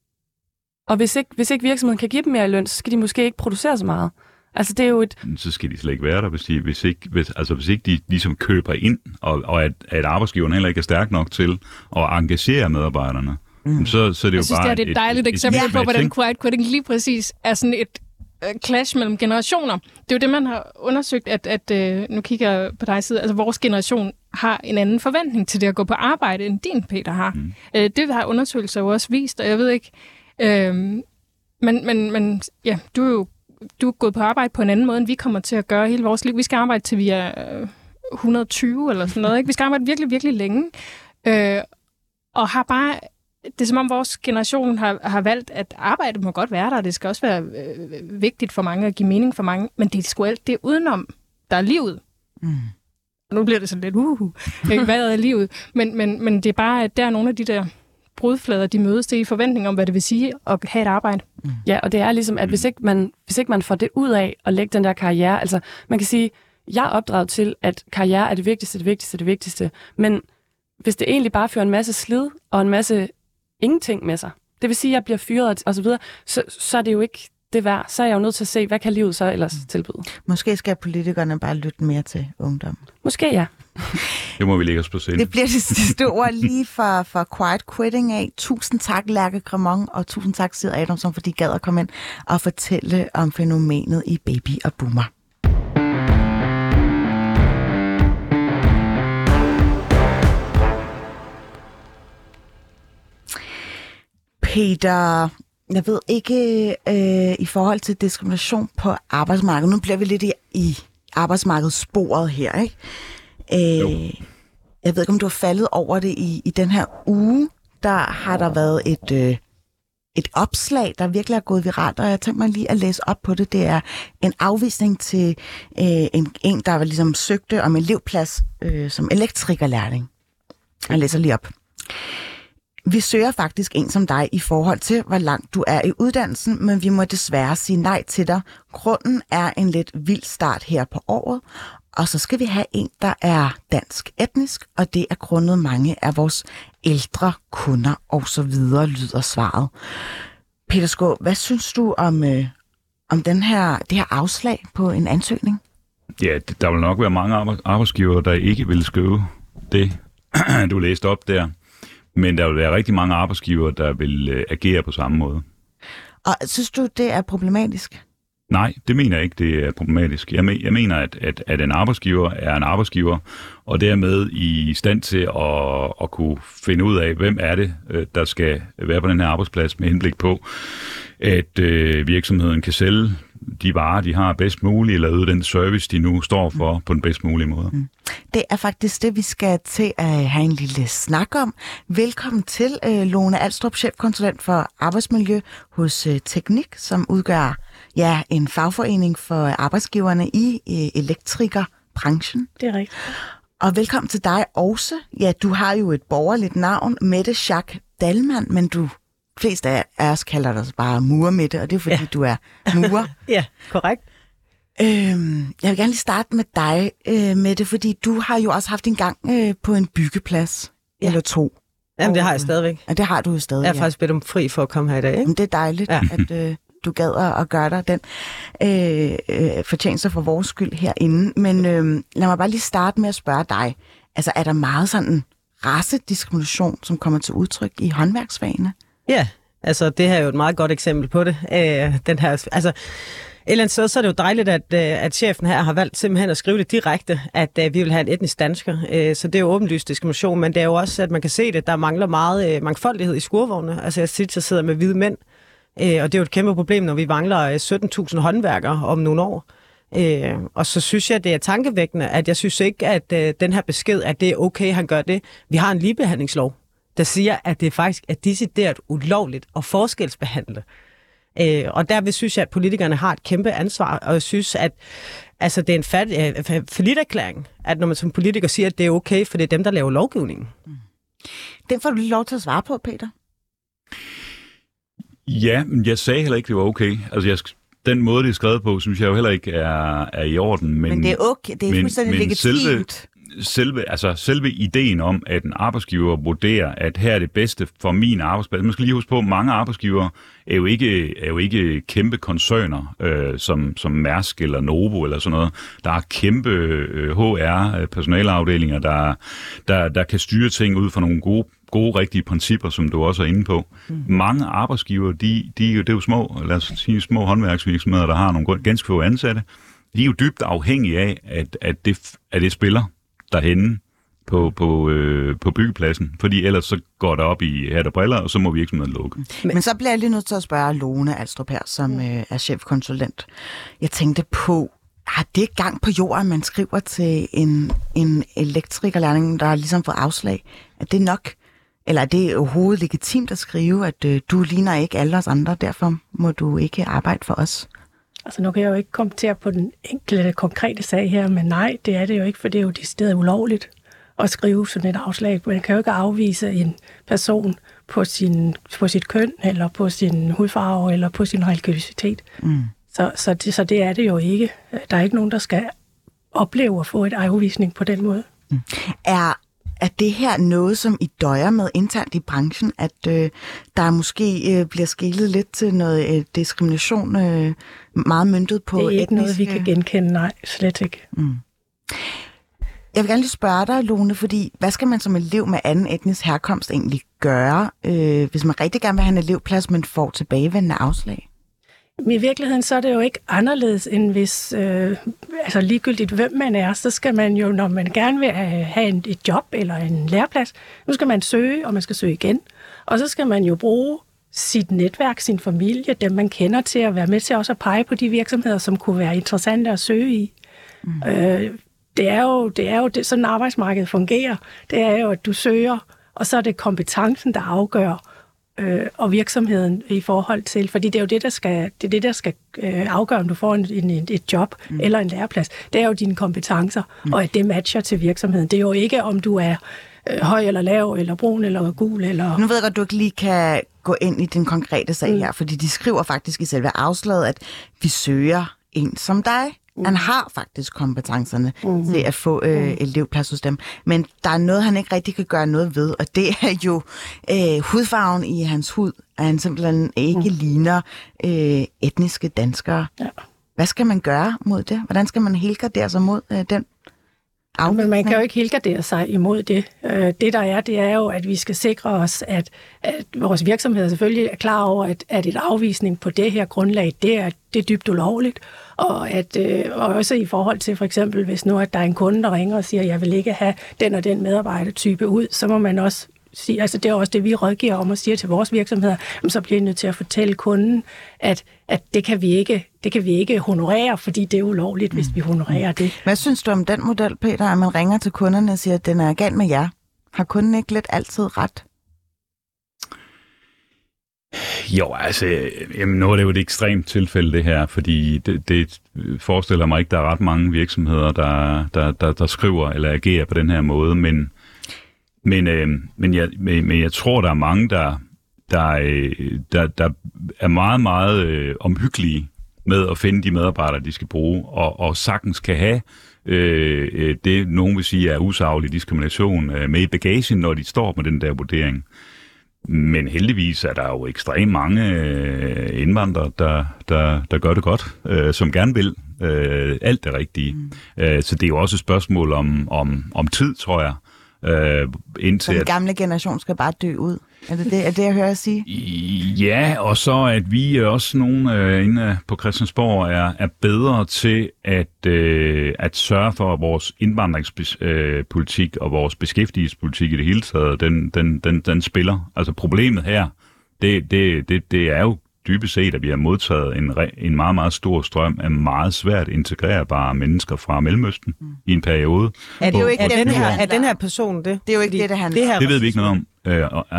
Og hvis ikke, hvis ikke virksomheden kan give dem mere i løn, så skal de måske ikke producere så meget. Altså, det er jo et... Så skal de slet ikke være der, hvis, de, hvis, ikke, hvis, altså, hvis ikke de ligesom køber ind, og, og at, at arbejdsgiveren heller ikke er stærk nok til at engagere medarbejderne. Mm. Så, så er det jeg jo synes, bare det er et, et dejligt et, eksempel et, på, hvordan ting. quiet quitting lige præcis er sådan et uh, clash mellem generationer. Det er jo det, man har undersøgt, at, at uh, nu kigger jeg på dig side, altså vores generation har en anden forventning til det at gå på arbejde, end din, Peter, har. Mm. Uh, det har undersøgelser jo også vist, og jeg ved ikke... Uh, men, men, men ja, du er jo du er gået på arbejde på en anden måde, end vi kommer til at gøre hele vores liv. Vi skal arbejde til vi er uh, et hundrede og tyve eller sådan noget. Ikke? Vi skal arbejde virkelig, virkelig længe. Uh, og har bare... Det er som om vores generation har, har valgt, at arbejdet må godt være der, det skal også være øh, vigtigt for mange og give mening for mange, men det er sgu alt det udenom, der er livet. Mm. Og nu bliver det sådan lidt, uhu, hvad er livet? Men, men, men det er bare, at der er nogle af de der brudflader, de mødes til i forventning om, hvad det vil sige at have et arbejde. Mm. Ja, og det er ligesom, at hvis ikke, man, hvis ikke man får det ud af at lægge den der karriere, altså man kan sige, jeg er opdraget til, at karriere er det vigtigste, det vigtigste, det vigtigste, men hvis det egentlig bare fører en masse slid og en masse ingenting med sig. Det vil sige, at jeg bliver fyret og så videre, så, så er det jo ikke det værd. Så er jeg jo nødt til at se, hvad kan livet så ellers tilbyde. Måske skal politikerne bare lytte mere til ungdom. Måske ja. Det må vi lægge os på scenen. Det bliver det sidste ord lige for, for quiet quitting af. Tusind tak, Lærke Cremon, og tusind tak, Sid Adamson, fordi I gad at komme ind og fortælle om fænomenet i Baby og Boomer. Peter, jeg ved ikke, øh, i forhold til diskrimination på arbejdsmarkedet, nu bliver vi lidt i, i arbejdsmarkedssporet her, ikke? Øh, jeg ved ikke, om du har faldet over det i, i den her uge, der har der været et, øh, et opslag, der virkelig er gået viralt, og jeg tænker mig lige at læse op på det. Det er en afvisning til øh, en, en, der ligesom søgte om elevplads øh, som elektrikerlærling. Jeg læser lige op. Vi søger faktisk en som dig i forhold til, hvor langt du er i uddannelsen, men vi må desværre sige nej til dig. Grunden er en lidt vild start her på året, og så skal vi have en, der er dansk etnisk, og det er grundet mange af vores ældre kunder og så videre, lyder svaret. Peter Skå, hvad synes du om, øh, om den her, det her afslag på en ansøgning? Ja, der vil nok være mange arbejdsgivere, der ikke vil skrive det, du læste op der. Men der vil være rigtig mange arbejdsgivere, der vil øh, agere på samme måde. Og synes du, det er problematisk? Nej, det mener jeg ikke, det er problematisk. Jeg, me- jeg mener, at, at, at en arbejdsgiver er en arbejdsgiver, og dermed i stand til at, at kunne finde ud af, hvem er det, der skal være på den her arbejdsplads med henblik på, at øh, virksomheden kan sælge de varer, de har bedst muligt, eller yde den service, de nu står for på den bedst mulige måde. Mm. Det er faktisk det, vi skal til at have en lille snak om. Velkommen til, uh, Lone Alstrup, chefkonsulent for arbejdsmiljø hos uh, Teknik, som udgør ja, en fagforening for arbejdsgiverne i uh, elektrikerbranchen. Det er rigtigt. Og velkommen til dig også. Ja, du har jo et borgerligt navn, Mette Schack Dahlmann, men du flest af os kalder dig bare Murmette, og det er fordi, ja. Du er murer. Ja, korrekt. Øhm, jeg vil gerne lige starte med dig, øh, Mette, fordi du har jo også haft en gang øh, på en byggeplads, ja. Eller to. Jamen, det har jeg stadigvæk. Og det har du jo stadig, Jeg har ja. faktisk bedt om fri for at komme her i dag, ikke? Jamen, det er dejligt, ja. at øh, du gad at, at gøre dig den øh, øh, fortjeneste for vores skyld herinde. Men øh, lad mig bare lige starte med at spørge dig. Altså, er der meget sådan racediskrimination, som kommer til udtryk i håndværksfagene? Ja, altså det her er jo et meget godt eksempel på det. Øh, den her, altså, et eller andet sted, så er det jo dejligt, at, at chefen her har valgt simpelthen at skrive det direkte, at uh, vi vil have en etnisk dansker. Uh, så det er jo åbenlyst diskrimination, men det er jo også, at man kan se det, der mangler meget uh, mangfoldighed i skurvognene. Altså jeg siger, jeg sidder med hvide mænd, uh, og det er jo et kæmpe problem, når vi mangler sytten tusind håndværkere om nogle år. Uh, og så synes jeg, det er tankevækkende, at jeg synes ikke, at uh, den her besked, at det er okay, han gør det. Vi har en ligebehandlingslov, der siger, at det faktisk er decideret ulovligt at forskelsbehandle Øh, og derved synes jeg, at politikerne har et kæmpe ansvar, og jeg synes, at altså, det er en fat, øh, falliterklæring, at når man som politiker siger, at det er okay, for det er dem, der laver lovgivningen. Mm. Den får du lige lov til at svare på, Peter. Ja, men jeg sagde heller ikke, det var okay. Altså, jeg, den måde, det er skrevet på, synes jeg jo heller ikke er, er i orden. Men, men det er okay, det er men, fuldstændig men legitimt. Selve, selve, altså, selve ideen om, at en arbejdsgiver vurderer, at her er det bedste for min arbejdsplads. Man skal lige huske på, at mange arbejdsgivere er jo ikke, er jo ikke kæmpe koncerner, øh, som, som Mærsk eller Novo eller sådan noget. Der er kæmpe øh, H R-personaleafdelinger, der, der, der kan styre ting ud fra nogle gode gode, rigtige principper, som du også er inde på. Mm. Mange arbejdsgiver, de, de, det er jo små, lad os sige, små håndværksvirksomheder, der har nogle ganske få ansatte. De er jo dybt afhængige af, at, at, det, at det spiller derhenne på, på, øh, på byggepladsen, fordi ellers så går det op i hat og briller, og så må virksomheden lukke. Men, Men så bliver jeg lige nødt til at spørge Lone Alstrup her, som øh, er chefkonsulent. Jeg tænkte på, har det gang på jorden, man skriver til en, en elektrikerlærling, der har ligesom fået afslag? Er det nok? Eller er det overhovedet legitimt at skrive, at øh, du ligner ikke alle os andre, derfor må du ikke arbejde for os? Altså nu kan jeg jo ikke kommentere på den enkelte konkrete sag her, men nej, det er det jo ikke, for det er jo decideret ulovligt at skrive sådan et afslag. Man kan jo ikke afvise en person på, sin, på sit køn, eller på sin hudfarve, eller på sin religiøsitet. Mm. Så, så, det, så det er det jo ikke. Der er ikke nogen, der skal opleve at få et afvisning på den måde. Mm. Er Er det her noget, som I døjer med internt i branchen, at øh, der måske øh, bliver skelet lidt til noget øh, diskrimination, øh, meget møntet på etniske? Det er ikke etniske... noget, vi kan genkende, nej, slet ikke. Mm. Jeg vil gerne lige spørge dig, Lone, fordi hvad skal man som elev med anden etnisk herkomst egentlig gøre, øh, hvis man rigtig gerne vil have en elevplads, men får tilbagevendende afslag? I virkeligheden så er det jo ikke anderledes, end hvis, øh, altså ligegyldigt hvem man er, så skal man jo, når man gerne vil have en, et job eller en læreplads, nu skal man søge, og man skal søge igen. Og så skal man jo bruge sit netværk, sin familie, dem man kender til at være med til også at pege på de virksomheder, som kunne være interessante at søge i. Mm. Øh, det er jo, det er jo det, sådan arbejdsmarkedet fungerer. Det er jo, at du søger, og så er det kompetencen, der afgør, Øh, og virksomheden i forhold til, fordi det er jo det, der skal, det er det, der skal øh, afgøre, om du får en, en, et job mm. eller en læreplads. Det er jo dine kompetencer, mm. og at det matcher til virksomheden. Det er jo ikke, om du er øh, høj eller lav, eller brun eller gul. Eller... Nu ved jeg godt, at du ikke lige kan gå ind i den konkrete sag mm. her, fordi de skriver faktisk i selve afslaget, at vi søger en som dig. Han har faktisk kompetencerne mm-hmm. til at få øh, elevplads hos dem. Men der er noget, han ikke rigtig kan gøre noget ved, og det er jo øh, hudfarven i hans hud, at han simpelthen ikke mm. ligner øh, etniske danskere. Ja. Hvad skal man gøre mod det? Hvordan skal man helgardere sig mod øh, den afvisning? Men man kan jo ikke helgardere sig imod det. Det, der er, det er jo, at vi skal sikre os, at, at vores virksomheder selvfølgelig er klar over, at, at et afvisning på det her grundlag, det er, det er dybt ulovligt. Og, at, og også i forhold til for eksempel, hvis nu at der er en kunde, der ringer og siger, at jeg vil ikke have den og den medarbejdertype ud, så må man også sige, altså det er også det, vi rådgiver om og siger til vores virksomheder, så bliver I nødt til at fortælle kunden, at, at det, kan vi ikke, det kan vi ikke honorere, fordi det er ulovligt, hvis vi honorerer det. Hvad synes du om den model, Peter, at man ringer til kunderne og siger, at den er galt med jer? Har kunden ikke lidt altid ret? Jo, altså, jamen, nu er det jo et ekstremt tilfælde, det her, fordi det, det forestiller mig ikke, der er ret mange virksomheder, der, der, der, der skriver eller agerer på den her måde, men, men, øh, men, jeg, men, men jeg tror, der er mange, der, der, der, der er meget, meget øh, omhyggelige med at finde de medarbejdere, de skal bruge, og, og sagtens kan have øh, det, nogen vil sige er usaglig diskrimination øh, med i bagagen, når de står med den der vurdering. Men heldigvis er der jo ekstremt mange øh, indvandrere, der, der, der gør det godt, øh, som gerne vil øh, alt det rigtige. Mm. Øh, så det er jo også et spørgsmål om, om, om tid, tror jeg. Øh, indtil så den gamle generation skal bare dø ud? Er det det, er det jeg hører at sige? Ja, og så at vi også nogle øh, inde på Christiansborg er, er bedre til at, øh, at sørge for, at vores indvandringspolitik og vores beskæftigelsespolitik i det hele taget, den, den, den, den spiller. Altså problemet her, det, det, det, det er jo dybest set, at vi har modtaget en, en meget, meget stor strøm af meget svært integrerbare mennesker fra Mellemøsten mm. i en periode. Er det jo ikke er den, her, er den her person det? Det er jo ikke det, det handler det, her, det ved vi ikke noget om. Øh, altså,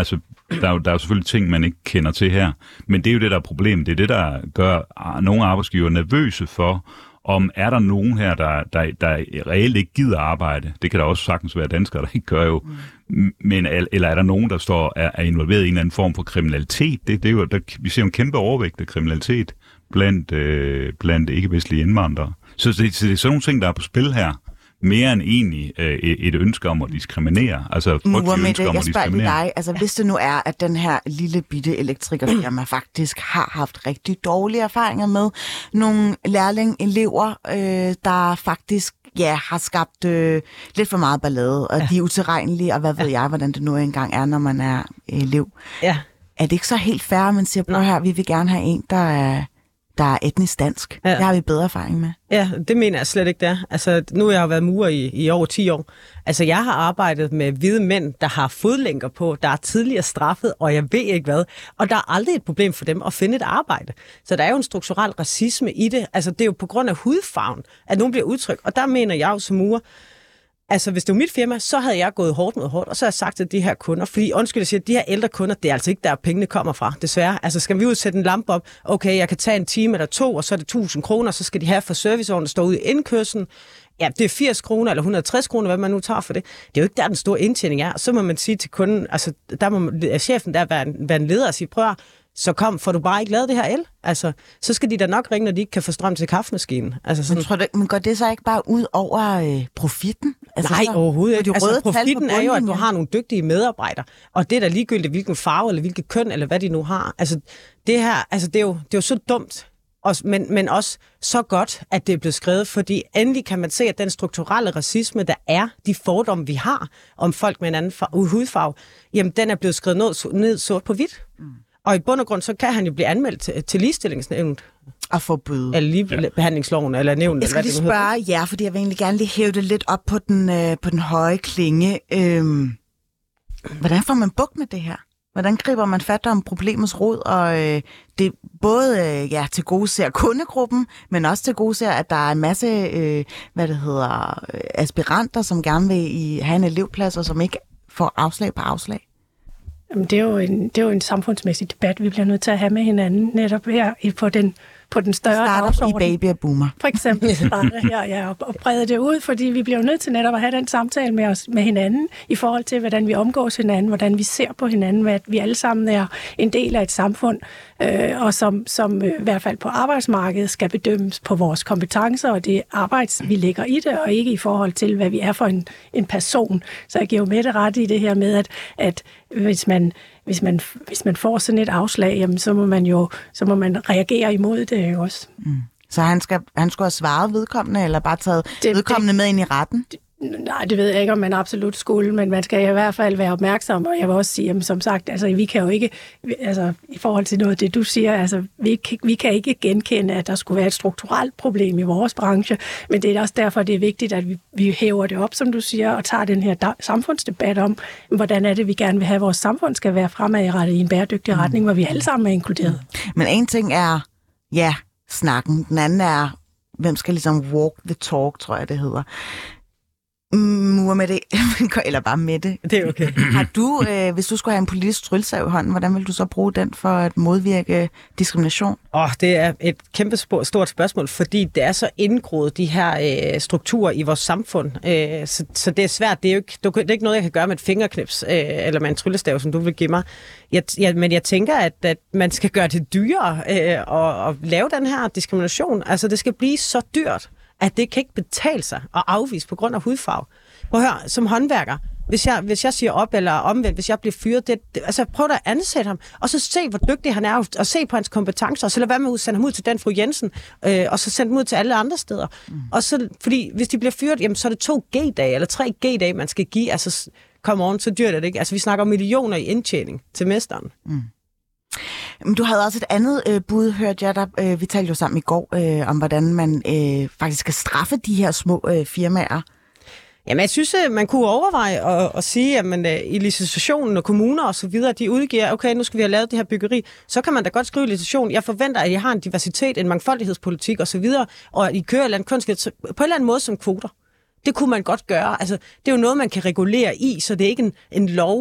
Der er, jo, der er jo selvfølgelig ting, man ikke kender til her. Men det er jo det, der er problemet. Det er det, der gør nogle arbejdsgiver nervøse for, om er der nogen her, der, der, der reelt ikke gider arbejde. Det kan der også sagtens være danskere, der ikke gør jo. Mm. Men, eller er der nogen, der står er, er involveret i en eller anden form for kriminalitet? Det, det er jo, der, vi ser jo en kæmpe overvægt af kriminalitet blandt, øh, blandt ikke-vestlige indvandrere. Så det, så det er sådan nogle ting, der er på spil her. Mere end egentlig øh, et ønske om at diskriminere. Altså frygtelig ønske om at diskriminere. Dig, altså hvis det nu er, at den her lille bitte elektrikerfirma faktisk har haft rigtig dårlige erfaringer med nogle lærling-elever, øh, der faktisk ja, har skabt øh, lidt for meget ballade, og ja. de er utilregnelige, og hvad ved ja. jeg, hvordan det nu engang er, når man er elev. Ja. Er det ikke så helt fair, at man siger, prøv her, vi vil gerne have en, der er... der er etnisk dansk. Ja. Det har vi bedre erfaring med. Ja, det mener jeg slet ikke, der. Altså, nu har jeg jo været murer i, i over ti år. Altså, jeg har arbejdet med hvide mænd, der har fodlænker på, der er tidligere straffet, og jeg ved ikke hvad. Og der er aldrig et problem for dem at finde et arbejde. Så der er jo en strukturel racisme i det. Altså, det er jo på grund af hudfarven, at nogen bliver udtrykt. Og der mener jeg jo som murer, altså, hvis det var mit firma, så havde jeg gået hårdt mod hårdt, og så har jeg sagt til de her kunder, fordi undskyld, jeg siger, at de her ældre kunder, det er altså ikke der, pengene kommer fra, desværre. Altså, skal vi udsætte en lampe op, okay, jeg kan tage en time eller to, og så er det tusind kroner, så skal de have for serviceåren, der står ude i indkørslen. Ja, det er firs kroner eller et hundrede og tres kroner, hvad man nu tager for det. Det er jo ikke der, den store indtjening er. Og så må man sige til kunden, altså, der må chefen der være en, være en leder og sige, prøv at, så kom, får du bare ikke lavet det her el? Altså, så skal de da nok ringe, når de ikke kan få strøm til kaffemaskinen. Altså, sådan... men, tror du, men går det så ikke bare ud over øh, profitten? Altså, nej, så, overhovedet ikke. Altså, profitten er jo, at du har nogle dygtige medarbejdere, og det er da ligegyldigt, hvilken farve, eller hvilket køn, eller hvad de nu har. Altså, det her, altså, det er jo, det er jo så dumt, også, men, men også så godt, at det er blevet skrevet, fordi endelig kan man se, at den strukturelle racisme, der er, de fordomme, vi har om folk med en anden farve, hudfarve, jamen, den er blevet skrevet ned, ned sort på hvidt. Mm. Og i bund og grund, så kan han jo blive anmeldt til, til ligestillingsnævnet. Og få bøde. Eller ligebehandlingsloven, eller nævnet. Jeg skal lige spørge jer, fordi jeg vil egentlig gerne lige hæve det lidt op på den, øh, på den høje klinge. Øhm, hvordan får man bugt med det her? Hvordan griber man fat om problemets rod? Og øh, det både øh, ja, til gode ser kundegruppen, men også til gode ser, at der er en masse øh, hvad det hedder, aspiranter, som gerne vil i, have en elevplads, og som ikke får afslag på afslag. Jamen, det er jo en, det er jo en samfundsmæssig debat, vi bliver nødt til at have med hinanden netop her på den, på den større dagsorden. I baby og boomer. For eksempel starter her ja, og, og brede det ud, fordi vi bliver nødt til netop at have den samtale med os med hinanden i forhold til, hvordan vi omgås hinanden, hvordan vi ser på hinanden, at vi alle sammen er en del af et samfund, øh, og som, som øh, i hvert fald på arbejdsmarkedet skal bedømmes på vores kompetencer og det arbejds, vi lægger i det, og ikke i forhold til, hvad vi er for en, en person. Så jeg giver jo med det ret i det her med, at, at hvis man Hvis man, hvis man får sådan et afslag, jamen, så må man jo så må man reagere imod det jo også. Mm. Så han, skal, han skulle have svaret vedkommende, eller bare taget det, vedkommende det, med ind i retten? Det, nej, det ved jeg ikke, om man absolut skulle, men man skal i hvert fald være opmærksom, og jeg vil også sige, jamen, som sagt, altså, vi kan jo ikke, altså, i forhold til noget af det, du siger, altså, vi, vi kan ikke genkende, at der skulle være et strukturelt problem i vores branche, men det er også derfor, det er vigtigt, at vi, vi hæver det op, som du siger, og tager den her da- samfundsdebat om, hvordan er det, vi gerne vil have, at vores samfund skal være fremadrettet i en bæredygtig mm. retning, hvor vi alle sammen er inkluderet. Men en ting er, ja, snakken, den anden er, hvem skal ligesom walk the talk, tror jeg, det hedder. Mur med det, eller bare med det. Det er okay. Har du, øh, hvis du skulle have en politisk tryllesav i hånden, hvordan vil du så bruge den for at modvirke diskrimination? Åh, oh, det er et kæmpe stort spørgsmål, fordi det er så indgroet, de her øh, strukturer i vores samfund. Øh, så, så det er svært. Det er jo ikke, det er ikke noget, jeg kan gøre med et fingerknips, øh, eller med en tryllestav, som du vil give mig. Jeg, jeg, men jeg tænker, at, at man skal gøre det dyrere øh, at, at lave den her diskrimination. Altså, det skal blive så dyrt, at det kan ikke betale sig at afvise på grund af hudfarve. Prøv at høre, som håndværker, hvis jeg, hvis jeg siger op eller omvendt, hvis jeg bliver fyret, det, det, altså prøv at ansætte ham, og så se, hvor dygtig han er, og se på hans kompetencer, og så lad være med at sende ham ud til den fru Jensen, øh, og så sende ham ud til alle andre steder. Mm. Og så, fordi hvis de bliver fyret, jamen, så er det to G-dage, eller tre G-dage, man skal give, altså, come on, så dyrt er det ikke. Altså, vi snakker om millioner i indtjening til mesteren. Mm. Du havde også et andet øh, bud, hørte jeg der. Øh, vi talte jo sammen i går øh, om, hvordan man øh, faktisk skal straffe de her små øh, firmaer. Jamen, jeg synes, man kunne overveje at, at sige, at man, øh, i licitationen og kommuner og så videre, de udgiver, okay, nu skal vi have lavet det her byggeri, så kan man da godt skrive licitation. Jeg forventer, at I har en diversitet, en mangfoldighedspolitik og så videre, og at I kører et eller andet kønsskifte på en eller anden måde som kvoter. Det kunne man godt gøre. Altså, det er jo noget, man kan regulere i, så det er ikke en, en lov.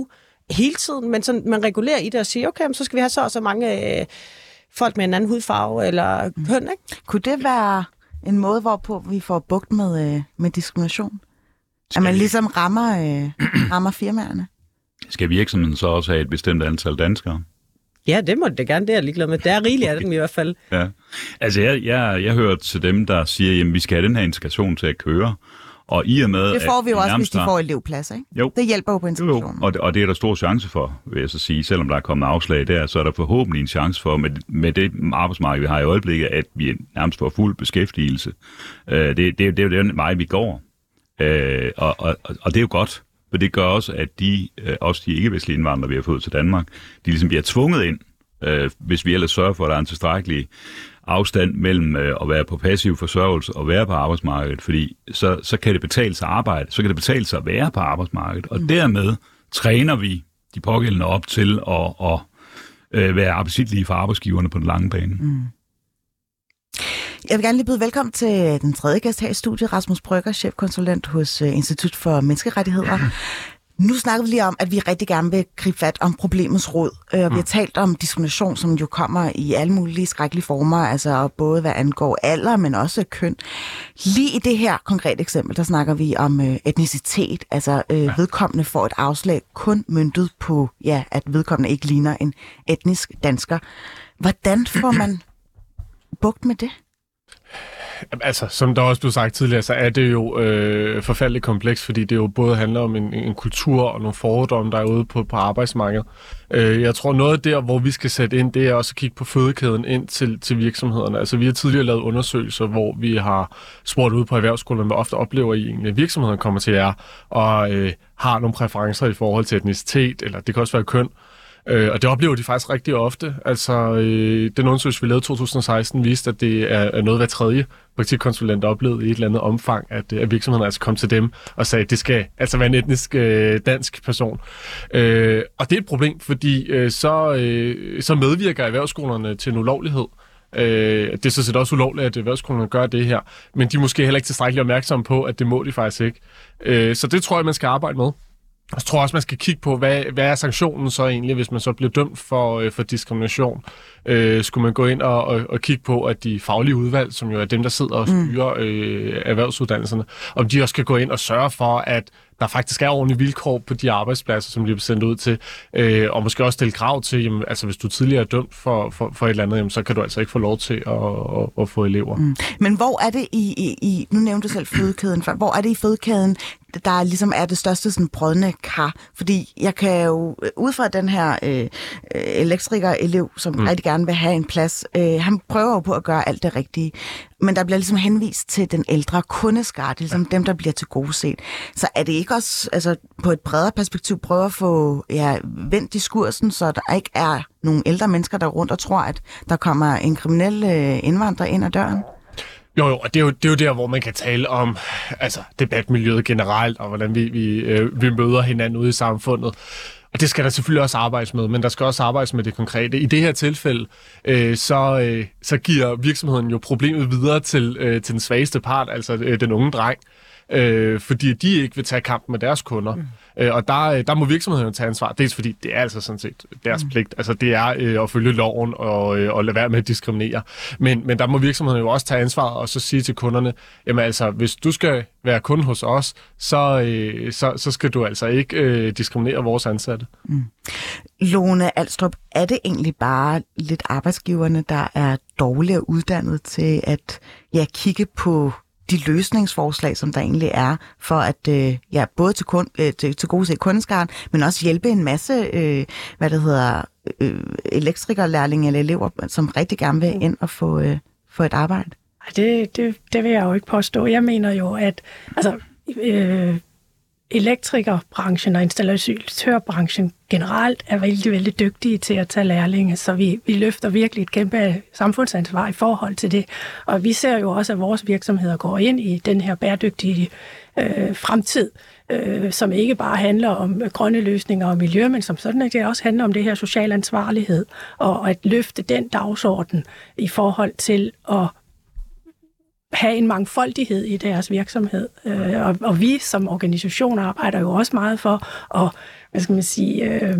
hele tiden, men sådan, man regulerer i det og siger, okay, så skal vi have så og så mange øh, folk med en anden hudfarve eller køn, ikke? Kunne det være en måde, hvorpå vi får bugt med, øh, med diskrimination? Skal at man ligesom rammer, øh, rammer firmaerne? Skal virksomheden så også have et bestemt antal danskere? Ja, det må det da gerne, det er jeg ligeglad med. Det er rigeligt af dem i hvert fald. Ja. Altså, jeg, jeg, jeg hører til dem, der siger, at vi skal have den her integration til at køre. Og i og med, det får vi jo også, hvis de der... får elevpladser, ikke? Jo. Det hjælper jo på integrationen. Jo, og, det, og det er der stor chance for, vil jeg så sige. Selvom der er kommet afslag der, så er der forhåbentlig en chance for, med, med det arbejdsmarked, vi har i øjeblikket, at vi nærmest får fuld beskæftigelse. Uh, det, det, det er jo den vej, vi går. Uh, og, og, og det er jo godt, for det gør også, at de, uh, også de ikke-vestlige indvandrere, vi har fået til Danmark, de ligesom bliver tvunget ind, uh, hvis vi ellers sørger for, at der er en tilstrækkelig afstand mellem øh, at være på passiv forsørgelse og være på arbejdsmarkedet, fordi så, så kan det betale sig at arbejde, så kan det betale sig at være på arbejdsmarkedet, og mm. dermed træner vi de pågældende op til at, at øh, være appetitlige for arbejdsgiverne på den lange bane. Mm. Jeg vil gerne lige byde velkommen til den tredje gæst her i studiet, Rasmus Brøgger, chefkonsulent hos uh, Institut for Menneskerettigheder. Nu snakker vi lige om, at vi rigtig gerne vil gribe fat om problemets rod. Uh, vi har talt om diskrimination, som jo kommer i alle mulige skrækkelige former, altså både hvad angår alder, men også køn. Lige i det her konkrete eksempel, der snakker vi om uh, etnicitet, altså uh, vedkommende får et afslag kun møntet på, ja, at vedkommende ikke ligner en etnisk dansker. Hvordan får man bugt med det? Altså, som der også blev sagt tidligere, så er det jo øh, forfærdeligt kompleks, fordi det jo både handler om en, en kultur og nogle fordomme, der er ude på, på arbejdsmarkedet. Øh, jeg tror, noget af det, hvor vi skal sætte ind, det er også at kigge på fødekæden ind til, til virksomhederne. Altså, vi har tidligere lavet undersøgelser, hvor vi har spurgt ud på erhvervsskolerne, hvad ofte oplever I egentlig, at virksomhederne kommer til jer og øh, har nogle præferencer i forhold til etnicitet, eller det kan også være køn. Øh, og det oplever de faktisk rigtig ofte. Altså, øh, den undersøgelse, vi lavede i to tusind og seksten, viste, at det er, er noget hver tredje praktikkonsulent oplevede i et eller andet omfang, at, at virksomheden altså kom til dem og sagde, at det skal altså være en etnisk øh, dansk person. Øh, og det er et problem, fordi øh, så, øh, så medvirker erhvervsskolerne til en ulovlighed. Øh, det er så set også ulovligt, at erhvervsskolerne gør det her, men de er måske heller ikke tilstrækkeligt opmærksomme på, at det må de faktisk ikke. Øh, så det tror jeg, man skal arbejde med. Jeg tror også, man skal kigge på, hvad, hvad er sanktionen så egentlig, hvis man så bliver dømt for, øh, for diskrimination. Øh, skulle man gå ind og, og, og kigge på, at de faglige udvalg, som jo er dem, der sidder og styrer øh, erhvervsuddannelserne, om de også skal gå ind og sørge for, at der faktisk er ordentlige vilkår på de arbejdspladser, som de bliver sendt ud til, øh, og måske også stille krav til, jamen, altså hvis du tidligere er dømt for, for, for et eller andet, jamen, så kan du altså ikke få lov til at, at, at få elever. Mm. Men hvor er det i, i, i, nu nævnte du selv fødekæden, hvor er det i fødekæden, der ligesom er det største sådan brødne kar? Fordi jeg kan jo, ud fra den her øh, elektriker-elev, som mm. rigtig gerne vil have en plads, øh, han prøver jo på at gøre alt det rigtige, men der bliver ligesom henvist til den ældre kundeskare, det er ligesom ja. dem, der bliver tilgodeset. Så er det ikke også, altså på et bredere perspektiv, prøver at få ja, vendt diskursen, så der ikke er nogle ældre mennesker, der rundt og tror, at der kommer en kriminel øh, indvandrer ind ad døren? Jo, jo, og det er jo, det er jo der, hvor man kan tale om altså, debatmiljøet generelt, og hvordan vi, vi, øh, vi møder hinanden ude i samfundet. Og det skal der selvfølgelig også arbejdes med, men der skal også arbejdes med det konkrete. I det her tilfælde, øh, så, øh, så giver virksomheden jo problemet videre til, øh, til den svageste part, altså øh, den unge dreng, øh, fordi de ikke vil tage kampen med deres kunder. Mm. Øh, og der, der må virksomheden tage ansvar, dels fordi det er altså sådan set deres mm. pligt. Altså det er øh, at følge loven og, øh, og lade være med at diskriminere. Men, men der må virksomheden jo også tage ansvar og så sige til kunderne, jamen altså, hvis du skal være kunde hos os, så, øh, så, så skal du altså ikke øh, diskriminere vores ansatte. Mm. Lone Alstrup, er det egentlig bare lidt arbejdsgiverne, der er dårligere uddannet til at ja, kigge på de løsningsforslag, som der egentlig er, for at øh, ja, både til, kund, øh, til, til gode se kundeskaren, men også hjælpe en masse, øh, hvad det hedder, øh, elektrikerlærlinge eller elever, som rigtig gerne vil ind og få, øh, få et arbejde? Det, det, det vil jeg jo ikke påstå. Jeg mener jo, at altså, øh, elektrikerbranchen og installatørbranchen generelt er vældig, vældig dygtige til at tage lærlinge, så vi, vi løfter virkelig et kæmpe samfundsansvar i forhold til det. Og vi ser jo også, at vores virksomheder går ind i den her bæredygtige øh, fremtid, øh, som ikke bare handler om grønne løsninger og miljø, men som sådan, at det også handler om det her social ansvarlighed, og at løfte den dagsorden i forhold til at have en mangfoldighed i deres virksomhed. Øh, og, og vi som organisation arbejder jo også meget for at, hvad skal man sige, øh,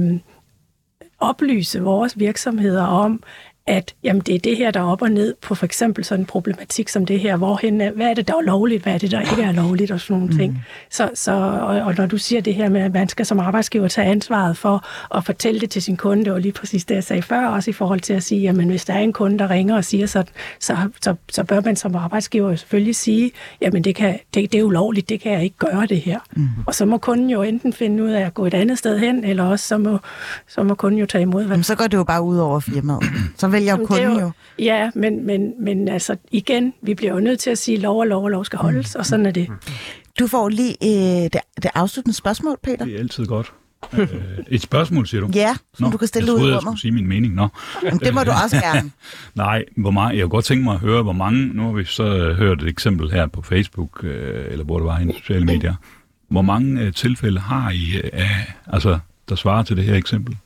oplyse vores virksomheder om, at jamen, det er det her, der er op og ned på for eksempel sådan en problematik som det her. Hvorhen, hvad er det, der er lovligt, hvad er det, der ikke er lovligt, og sådan nogle mm. ting. Så, så, og, og når du siger det her med, at man skal som arbejdsgiver tage ansvaret for at fortælle det til sin kunde, og lige præcis det, jeg sagde før, også i forhold til at sige, jamen hvis der er en kunde, der ringer og siger sådan, så, så, så bør man som arbejdsgiver jo selvfølgelig sige, jamen det, kan, det, det er ulovligt, det kan jeg ikke gøre det her. Mm. Og så må kunden jo enten finde ud af at gå et andet sted hen, eller også så må, så må kunden jo tage imod. Hvad... Jamen, så går det jo bare ud over firmaet. Så vælger kunden jo, jo. Ja, men, men, men altså igen, vi bliver jo nødt til at sige, lov og lov og lov skal holdes, mm. og sådan er det. Du får lige øh, det, det afsluttende spørgsmål, Peter. Det er altid godt. Øh, et spørgsmål, siger du? Ja, som Nå, du kan stille ud i rummet. Jeg troede, jeg skulle sige min mening. Nå. Jamen, det må du også gerne. Nej, hvor meget, jeg kunne godt tænke mig at høre, hvor mange, nu har vi så hørt et eksempel her på Facebook, øh, eller hvor det var i sociale medier. Hvor mange øh, tilfælde har I, øh, altså, der svarer til det her eksempel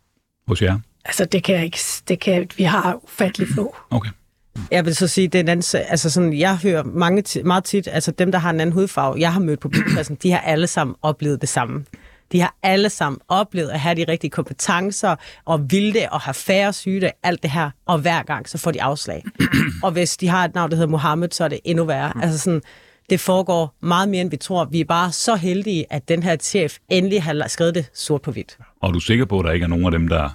hos jer? Altså, det kan jeg ikke, det kan, vi har ufattelig få. Okay. Jeg vil så sige, det er en anden, altså sådan, jeg hører mange, meget tit, altså dem, der har en anden hudfarve, jeg har mødt på byggepladsen, de har alle sammen oplevet det samme. De har alle sammen oplevet at have de rigtige kompetencer, og vilde og have færre sygdom, alt det her, og hver gang, så får de afslag. Og hvis de har et navn, der hedder Mohammed, så er det endnu værre. Altså sådan, det foregår meget mere, end vi tror. Vi er bare så heldige, at den her chef endelig har skrevet det sort på hvidt. Og du er sikker på, at der ikke er nogen af dem, der...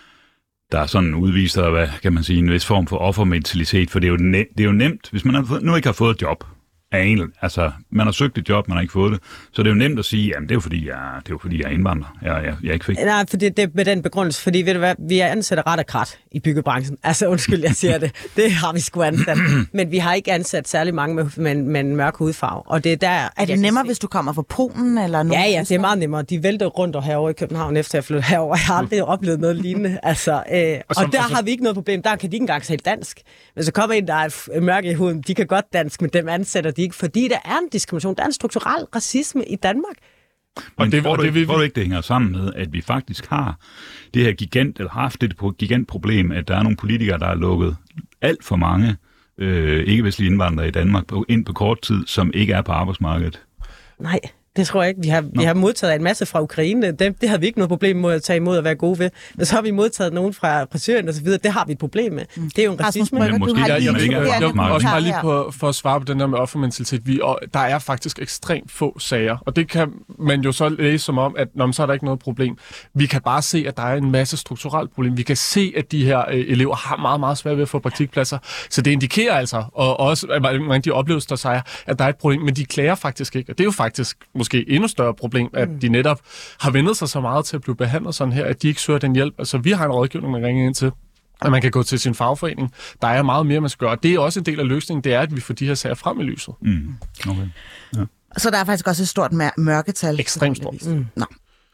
der er sådan udviser, hvad kan man sige, en vis form for offermentalitet, for det er jo, ne- det er jo nemt, hvis man nu ikke har fået et job af en, altså man har søgt et job, man har ikke fået det, så det er jo nemt at sige, jamen det er jo fordi, jeg, det er jo fordi, jeg er indvandrer, jeg, jeg, jeg ikke fik. Nej, for det, det er med den begrundelse, fordi ved du hvad, vi er ansat ret og krat i byggebranchen, altså undskyld, jeg siger det, det har vi sgu ansat, men vi har ikke ansat særlig mange med, med, med en mørk hudfarve, og det er der... Er det nemmere, hvis du kommer fra Polen eller noget? Ja, ja, det er meget nemmere. De vælter rundt og herovre i København, efter jeg flyttede herover. Jeg har aldrig oplevet noget lignende. Altså, øh, og, som, og der altså... har vi ikke noget problem. Der kan de ikke engang tale dansk. Men så kommer en, der er mørk i huden, de kan godt dansk, men dem ansætter de ikke, fordi der er en diskrimination. Der er en strukturel racisme i Danmark. Men det, får, du, det, vi... får du ikke, det hænger sammen med, at vi faktisk har det her gigant, eller har haft det gigantproblem, at der er nogle politikere, der har lukket alt for mange øh, ikke-vestlige indvandrere i Danmark ind på kort tid, som ikke er på arbejdsmarkedet? Nej. Det tror jeg ikke. Vi har, vi har modtaget en masse fra Ukraine. Det, det havde vi ikke noget problem med at tage imod og være gode ved. Men så har vi modtaget nogen fra frisøren og så videre. Det har vi et problem med. Det er jo en racisme. Men måske der er ikke er også bare lige på, for at svare på den der med offermentalitet. Vi, og der er faktisk ekstremt få sager. Og det kan man jo så læse som om, at når, så er der ikke noget problem. Vi kan bare se, at der er en masse strukturelt problem. Vi kan se, at de her øh, elever har meget, meget svært ved at få praktikpladser. Så det indikerer altså, og også at mange de oplevelser, der siger, at der er et problem, men de klager faktisk ikke. Og det er jo faktisk måske endnu større problem, at de netop har vendt sig så meget til at blive behandlet sådan her, at de ikke søger den hjælp. Altså, vi har en rådgivning, man ringer ind til, at man kan gå til sin fagforening. Der er meget mere, man skal gøre. Det er også en del af løsningen, det er, at vi får de her sager frem i lyset. Mm. Okay. Ja. Så der er faktisk også et stort mør- mørketal. Ekstremt stort. Mm. Nå.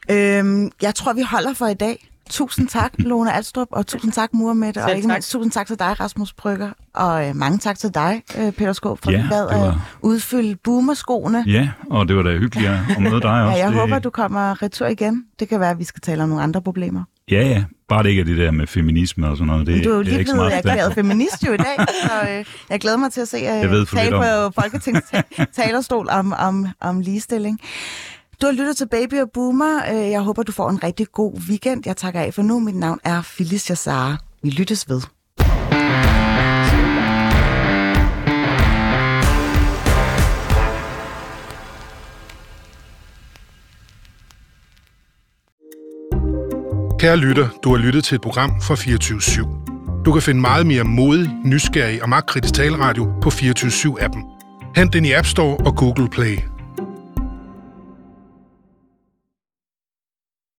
Øhm, jeg tror, vi holder for i dag. Tusind tak, Lone Alstrup, og tusind tak, Mohammed, og ikke mindst tusind tak til dig, Rasmus Brygger, og øh, mange tak til dig, øh, Peter Skaarup, for ja, at du var... udfylde boomerskoene. Ja, og det var da hyggeligt at møde dig også. Ja, jeg det... håber, du kommer retur igen. Det kan være, at vi skal tale om nogle andre problemer. Ja, ja. Bare det ikke er det der med feminisme og sådan noget. Det, du er jo det lige er blevet erklæret feminist jo i dag, så øh, jeg glæder mig til at se øh, tale på Folketingets talerstol om, om, om ligestilling. Du har lyttet til Baby og Boomer. Jeg håber, du får en rigtig god weekend. Jeg takker af for nu. Mit navn er Phyllis Jassara. Vi lyttes ved. Kære lytter, du har lyttet til et program fra fireogtyve syv. Du kan finde meget mere modig, nysgerrig og magtkritisk taleradio på fireogtyve syv appen. Hent den i App Store og Google Play.